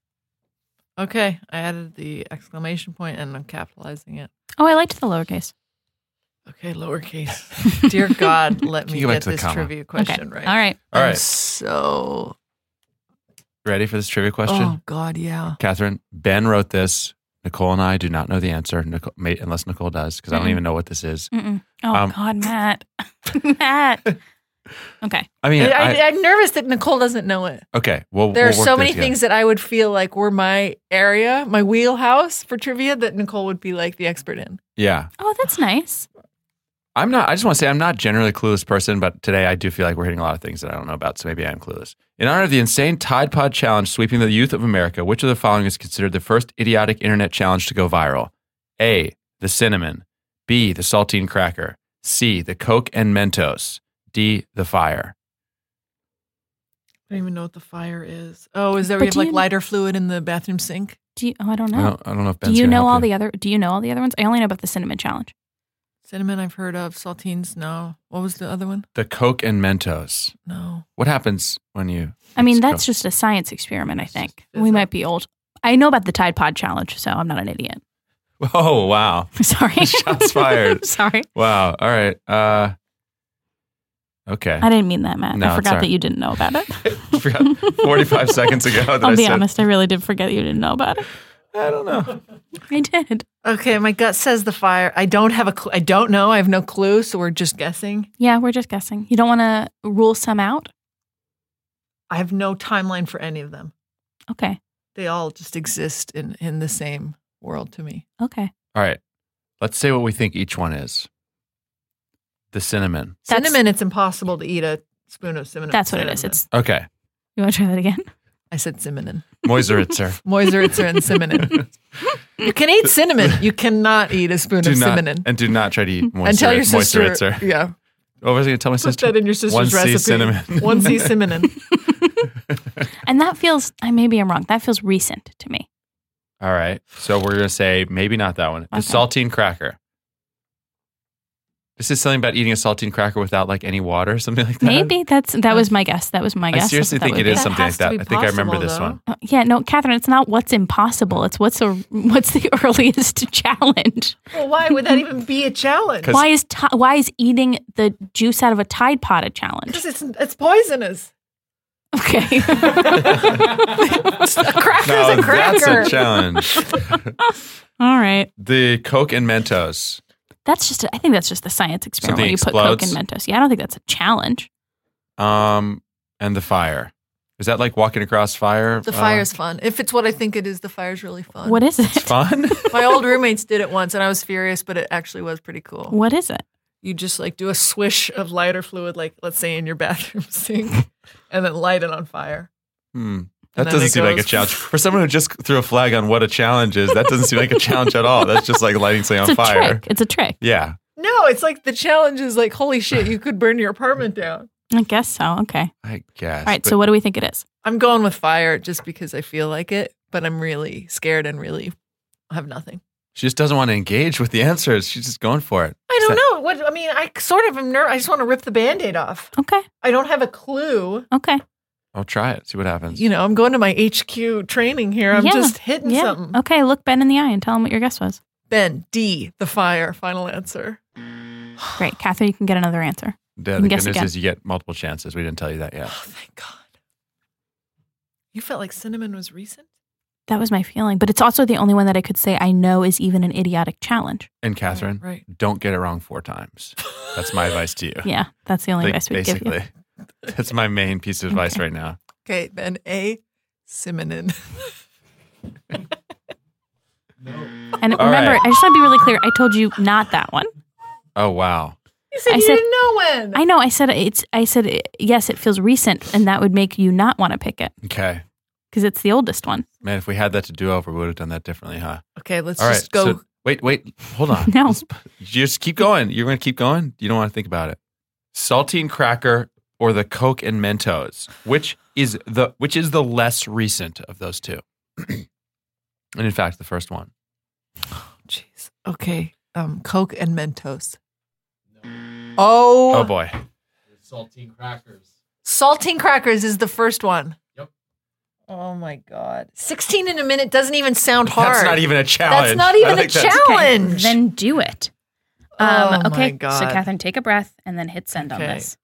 Okay, I added the exclamation point and I'm capitalizing it. Oh, I liked the lowercase. Okay, lowercase. Dear God, let me go back get to the this comma. trivia question Okay. right. All right. All I'm right. so. Ready for this trivia question? Oh, God, yeah. Catherine, Ben wrote this. Nicole and I do not know the answer, unless Nicole does, because I don't even know what this is. Mm-mm. Oh, God, Matt. Matt. Okay. I mean, I'm nervous that Nicole doesn't know it. okay. Well, There are we'll work so that many together. things that I would feel like were my area, my wheelhouse for trivia that Nicole would be like the expert in. Yeah. Oh, that's nice. I just want to say I'm not generally a clueless person, but today I do feel like we're hitting a lot of things that I don't know about, so maybe I am clueless. In honor of the insane Tide Pod challenge sweeping the youth of America, which of the following is considered the first idiotic internet challenge to go viral? A, the cinnamon. B, the saltine cracker. C, the Coke and Mentos. D, the fire. I don't even know what the fire is. Oh, is that But where you have do like you- lighter fluid in the bathroom sink? I don't know. I don't know if Do Ben's you gonna know help all the other? Do you know all the other ones? I only know about the cinnamon challenge. Cinnamon I've heard of. Saltines, no. What was the other one? The Coke and Mentos. No. What happens when you... I mean, Let's that's go. just a science experiment. I think Is we it? might be old. I know about the Tide Pod challenge, so I'm not an idiot. Oh, wow. Sorry. Shots fired. Sorry. Wow. All right. Okay. I didn't mean that, Matt. No, I it's forgot all that right. you didn't know about it. I forgot 45 seconds ago that I'll I be said... honest. I really did forget that you didn't know about it. I don't know. I did. Okay, my gut says the fire. I don't have a clue. I don't know. I have no clue, so we're just guessing. Yeah, we're just guessing. You don't want to rule some out? I have no timeline for any of them. Okay. They all just exist in the same world to me. Okay. All right. Let's say what we think each one is. The cinnamon. That's- Cinnamon, it's impossible to eat a spoon of cinnamon. That's what it is. It's. Okay. You want to try that again? I said cinnamon. Moisturitzer. Moisturitzer and cinnamon. You can eat cinnamon. You cannot eat a spoon of cinnamon. And do not try to eat And tell your sister. moisturitzer. Yeah. What was I going to tell my Put sister? that in your sister's 1C recipe. cinnamon. All right. So we're going to say maybe not that one. The saltine cracker. This is something about eating a saltine cracker without like any water, something like that. Maybe that was my guess. That was my guess. I seriously think it is something like that. I think I remember this one. Yeah, no, Catherine, it's not what's impossible. It's what's the earliest challenge. Well, why would that even be a challenge? Why is eating the juice out of a Tide Pod a challenge? Because it's poisonous. Okay. A cracker's a cracker. That's a challenge. All right. The Coke and Mentos. I think that's just the science experiment Something where you explodes. put Coke and Mentos. Yeah, I don't think that's a challenge. And the fire. Is that like walking across fire? The fire's fun. If it's what I think it is, the fire's really fun. What is it? It's fun? My old roommates did it once, and I was furious, but it actually was pretty cool. What is it? You just like do a swish of lighter fluid, like let's say in your bathroom sink, and then light it on fire. That doesn't seem like a challenge. For someone who just threw a flag on what a challenge is, that doesn't seem like a challenge at all. That's just like lighting something on fire. Trick. It's a trick. Yeah. No, it's like the challenge is like, holy shit, you could burn your apartment down. I guess so. Okay. I guess. All right. So what do we think it is? I'm going with fire just because I feel like it, but I'm really scared and really have nothing. She just doesn't want to engage with the answers. She's just going for it. I don't know. I sort of am nervous. I just want to rip the Band-Aid off. Okay. I don't have a clue. Okay. I'll try it. See what happens. You know, I'm going to my HQ training here. I'm just hitting something. Okay. Look Ben in the eye and tell him what your guess was. Ben, D, the fire. Final answer. Great. Catherine, you can get another answer. Yeah, the good news is you get multiple chances. We didn't tell you that yet. Oh, thank God. You felt like cinnamon was recent? That was my feeling. But it's also the only one that I could say I know is even an idiotic challenge. And Catherine, don't get it wrong 4 times. That's my advice to you. Yeah, that's the only advice we give you. Basically, that's my main piece of advice right now. Okay, Ben, A, cinnamon. And remember, I just want to be really clear. I told you not that one. Oh, wow. You said you didn't know when. I know. I said yes, it feels recent, and that would make you not want to pick it. Okay. Because it's the oldest one. Man, if we had that to do over, we would have done that differently, huh? Okay, let's All just go. So, wait. Hold on. No. Just keep going. You're going to keep going? You don't want to think about it. Saltine cracker or the Coke and Mentos? Which is the less recent of those two? And in fact, the first one. Oh, jeez. Okay. Coke and Mentos. Oh boy. Saltine crackers. Saltine crackers is the first one. Yep. Oh my God. 16 in a minute doesn't even sound hard. That's not even a challenge. That's not even a challenge. Okay, then do it. Oh okay, my God. So Catherine, take a breath and then hit send on this.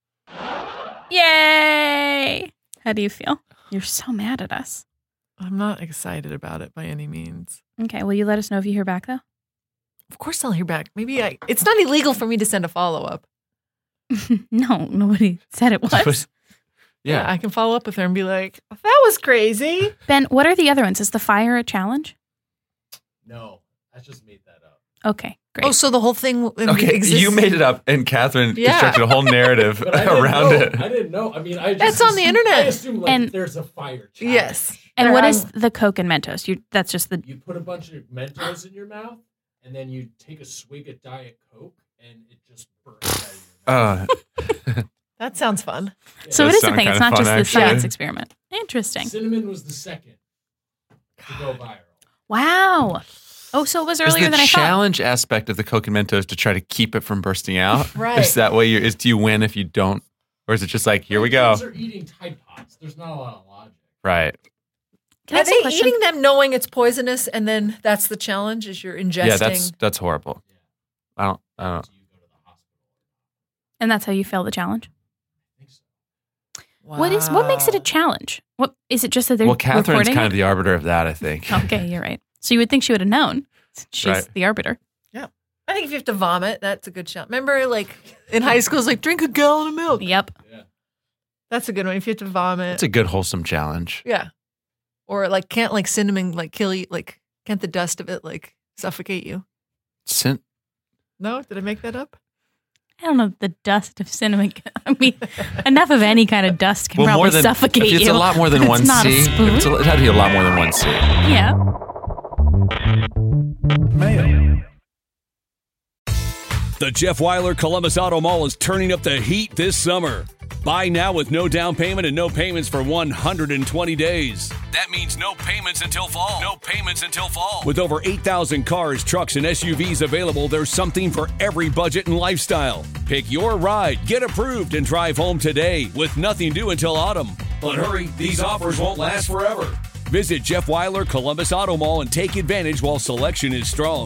Yay! How do you feel? You're so mad at us. I'm not excited about it by any means. Okay, will you let us know if you hear back though? Of course I'll hear back. It's not illegal for me to send a follow-up. No, nobody said it was. Yeah, I can follow up with her and be like, that was crazy. Ben, what are the other ones? Is the fire a challenge? No, I just made that up. Okay, great. Oh, so the whole thing Okay, exists? you made it up, and Catherine constructed a whole narrative around it. I didn't know. I mean, That's on the internet. I assume there's a fire challenge. Yes. And what is the Coke and Mentos? That's just the... You put a bunch of Mentos in your mouth, and then you take a swig of Diet Coke, and it just burns out of your mouth. That sounds fun. Yeah. So it is a thing. It's not just the science actually. experiment. Interesting. Cinnamon was the second to go viral. Wow. Oh, so it was earlier than I Is the thought. challenge aspect of the Coke and Mentos to try to keep it from bursting out? Right. Is that way do you win if you don't? Or is it just like, here we go? Kids are eating Tide Pods. There's not a lot of logic. Right. Can I Are ask a they question? eating them knowing it's poisonous and then that's the challenge is you're ingesting? Yeah, that's horrible. I don't. Do you go to the hospital? And that's how you fail the challenge? I think so. Wow. What makes it a challenge? What is it just that they're Well, Catherine's reporting kind of it? the arbiter of that, I think. Okay, you're right. So you would think she would have known. She's Right. the arbiter. Yeah. I think if you have to vomit, that's a good challenge. Remember, like, in high school, it's like, drink a gallon of milk. Yep. Yeah. That's a good one. If you have to vomit. It's a good, wholesome challenge. Yeah. Or, like, can't, like, cinnamon, like, kill you? Like, can't the dust of it, like, suffocate you? No, Did I make that up? I don't know. The dust of cinnamon. I mean, enough of any kind of dust can probably suffocate you. It's a lot more than It's one not a C. spoon. It had to be a lot more than one C. Yeah. Mail. The Jeff Weiler Columbus Auto Mall is turning up the heat this summer. Buy now with no down payment and no payments for 120 days. That means no payments until fall. No payments until fall. With over 8,000 cars, trucks, and SUVs available, there's something for every budget and lifestyle. Pick your ride, get approved, and drive home today with nothing due until autumn. But hurry, these offers won't last forever. Visit Jeff Weiler Columbus Auto Mall and take advantage while selection is strong.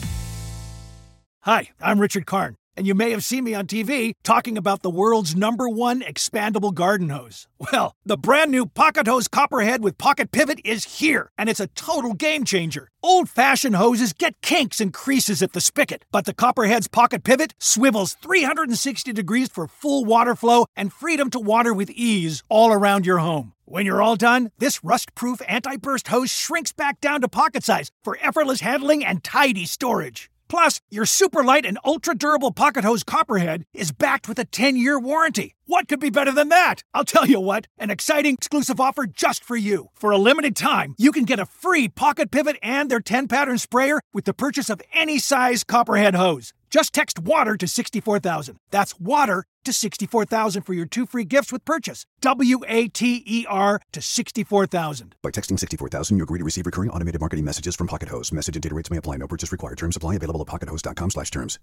Hi, I'm Richard Karn, and you may have seen me on TV talking about the world's #1 expandable garden hose. Well, the brand new Pocket Hose Copperhead with Pocket Pivot is here, and it's a total game changer. Old-fashioned hoses get kinks and creases at the spigot, but the Copperhead's Pocket Pivot swivels 360 degrees for full water flow and freedom to water with ease all around your home. When you're all done, this rust-proof anti-burst hose shrinks back down to pocket size for effortless handling and tidy storage. Plus, your super light and ultra-durable Pocket Hose Copperhead is backed with a 10-year warranty. What could be better than that? I'll tell you what, an exciting exclusive offer just for you. For a limited time, you can get a free Pocket Pivot and their 10-pattern sprayer with the purchase of any size Copperhead hose. Just text WATER to 64,000. That's WATER to 64,000 for your 2 free gifts with purchase. WATER to 64,000. By texting 64,000, you agree to receive recurring automated marketing messages from Pocket Hose. Message and data rates may apply. No purchase required. Terms apply. Available at pockethose.com/terms.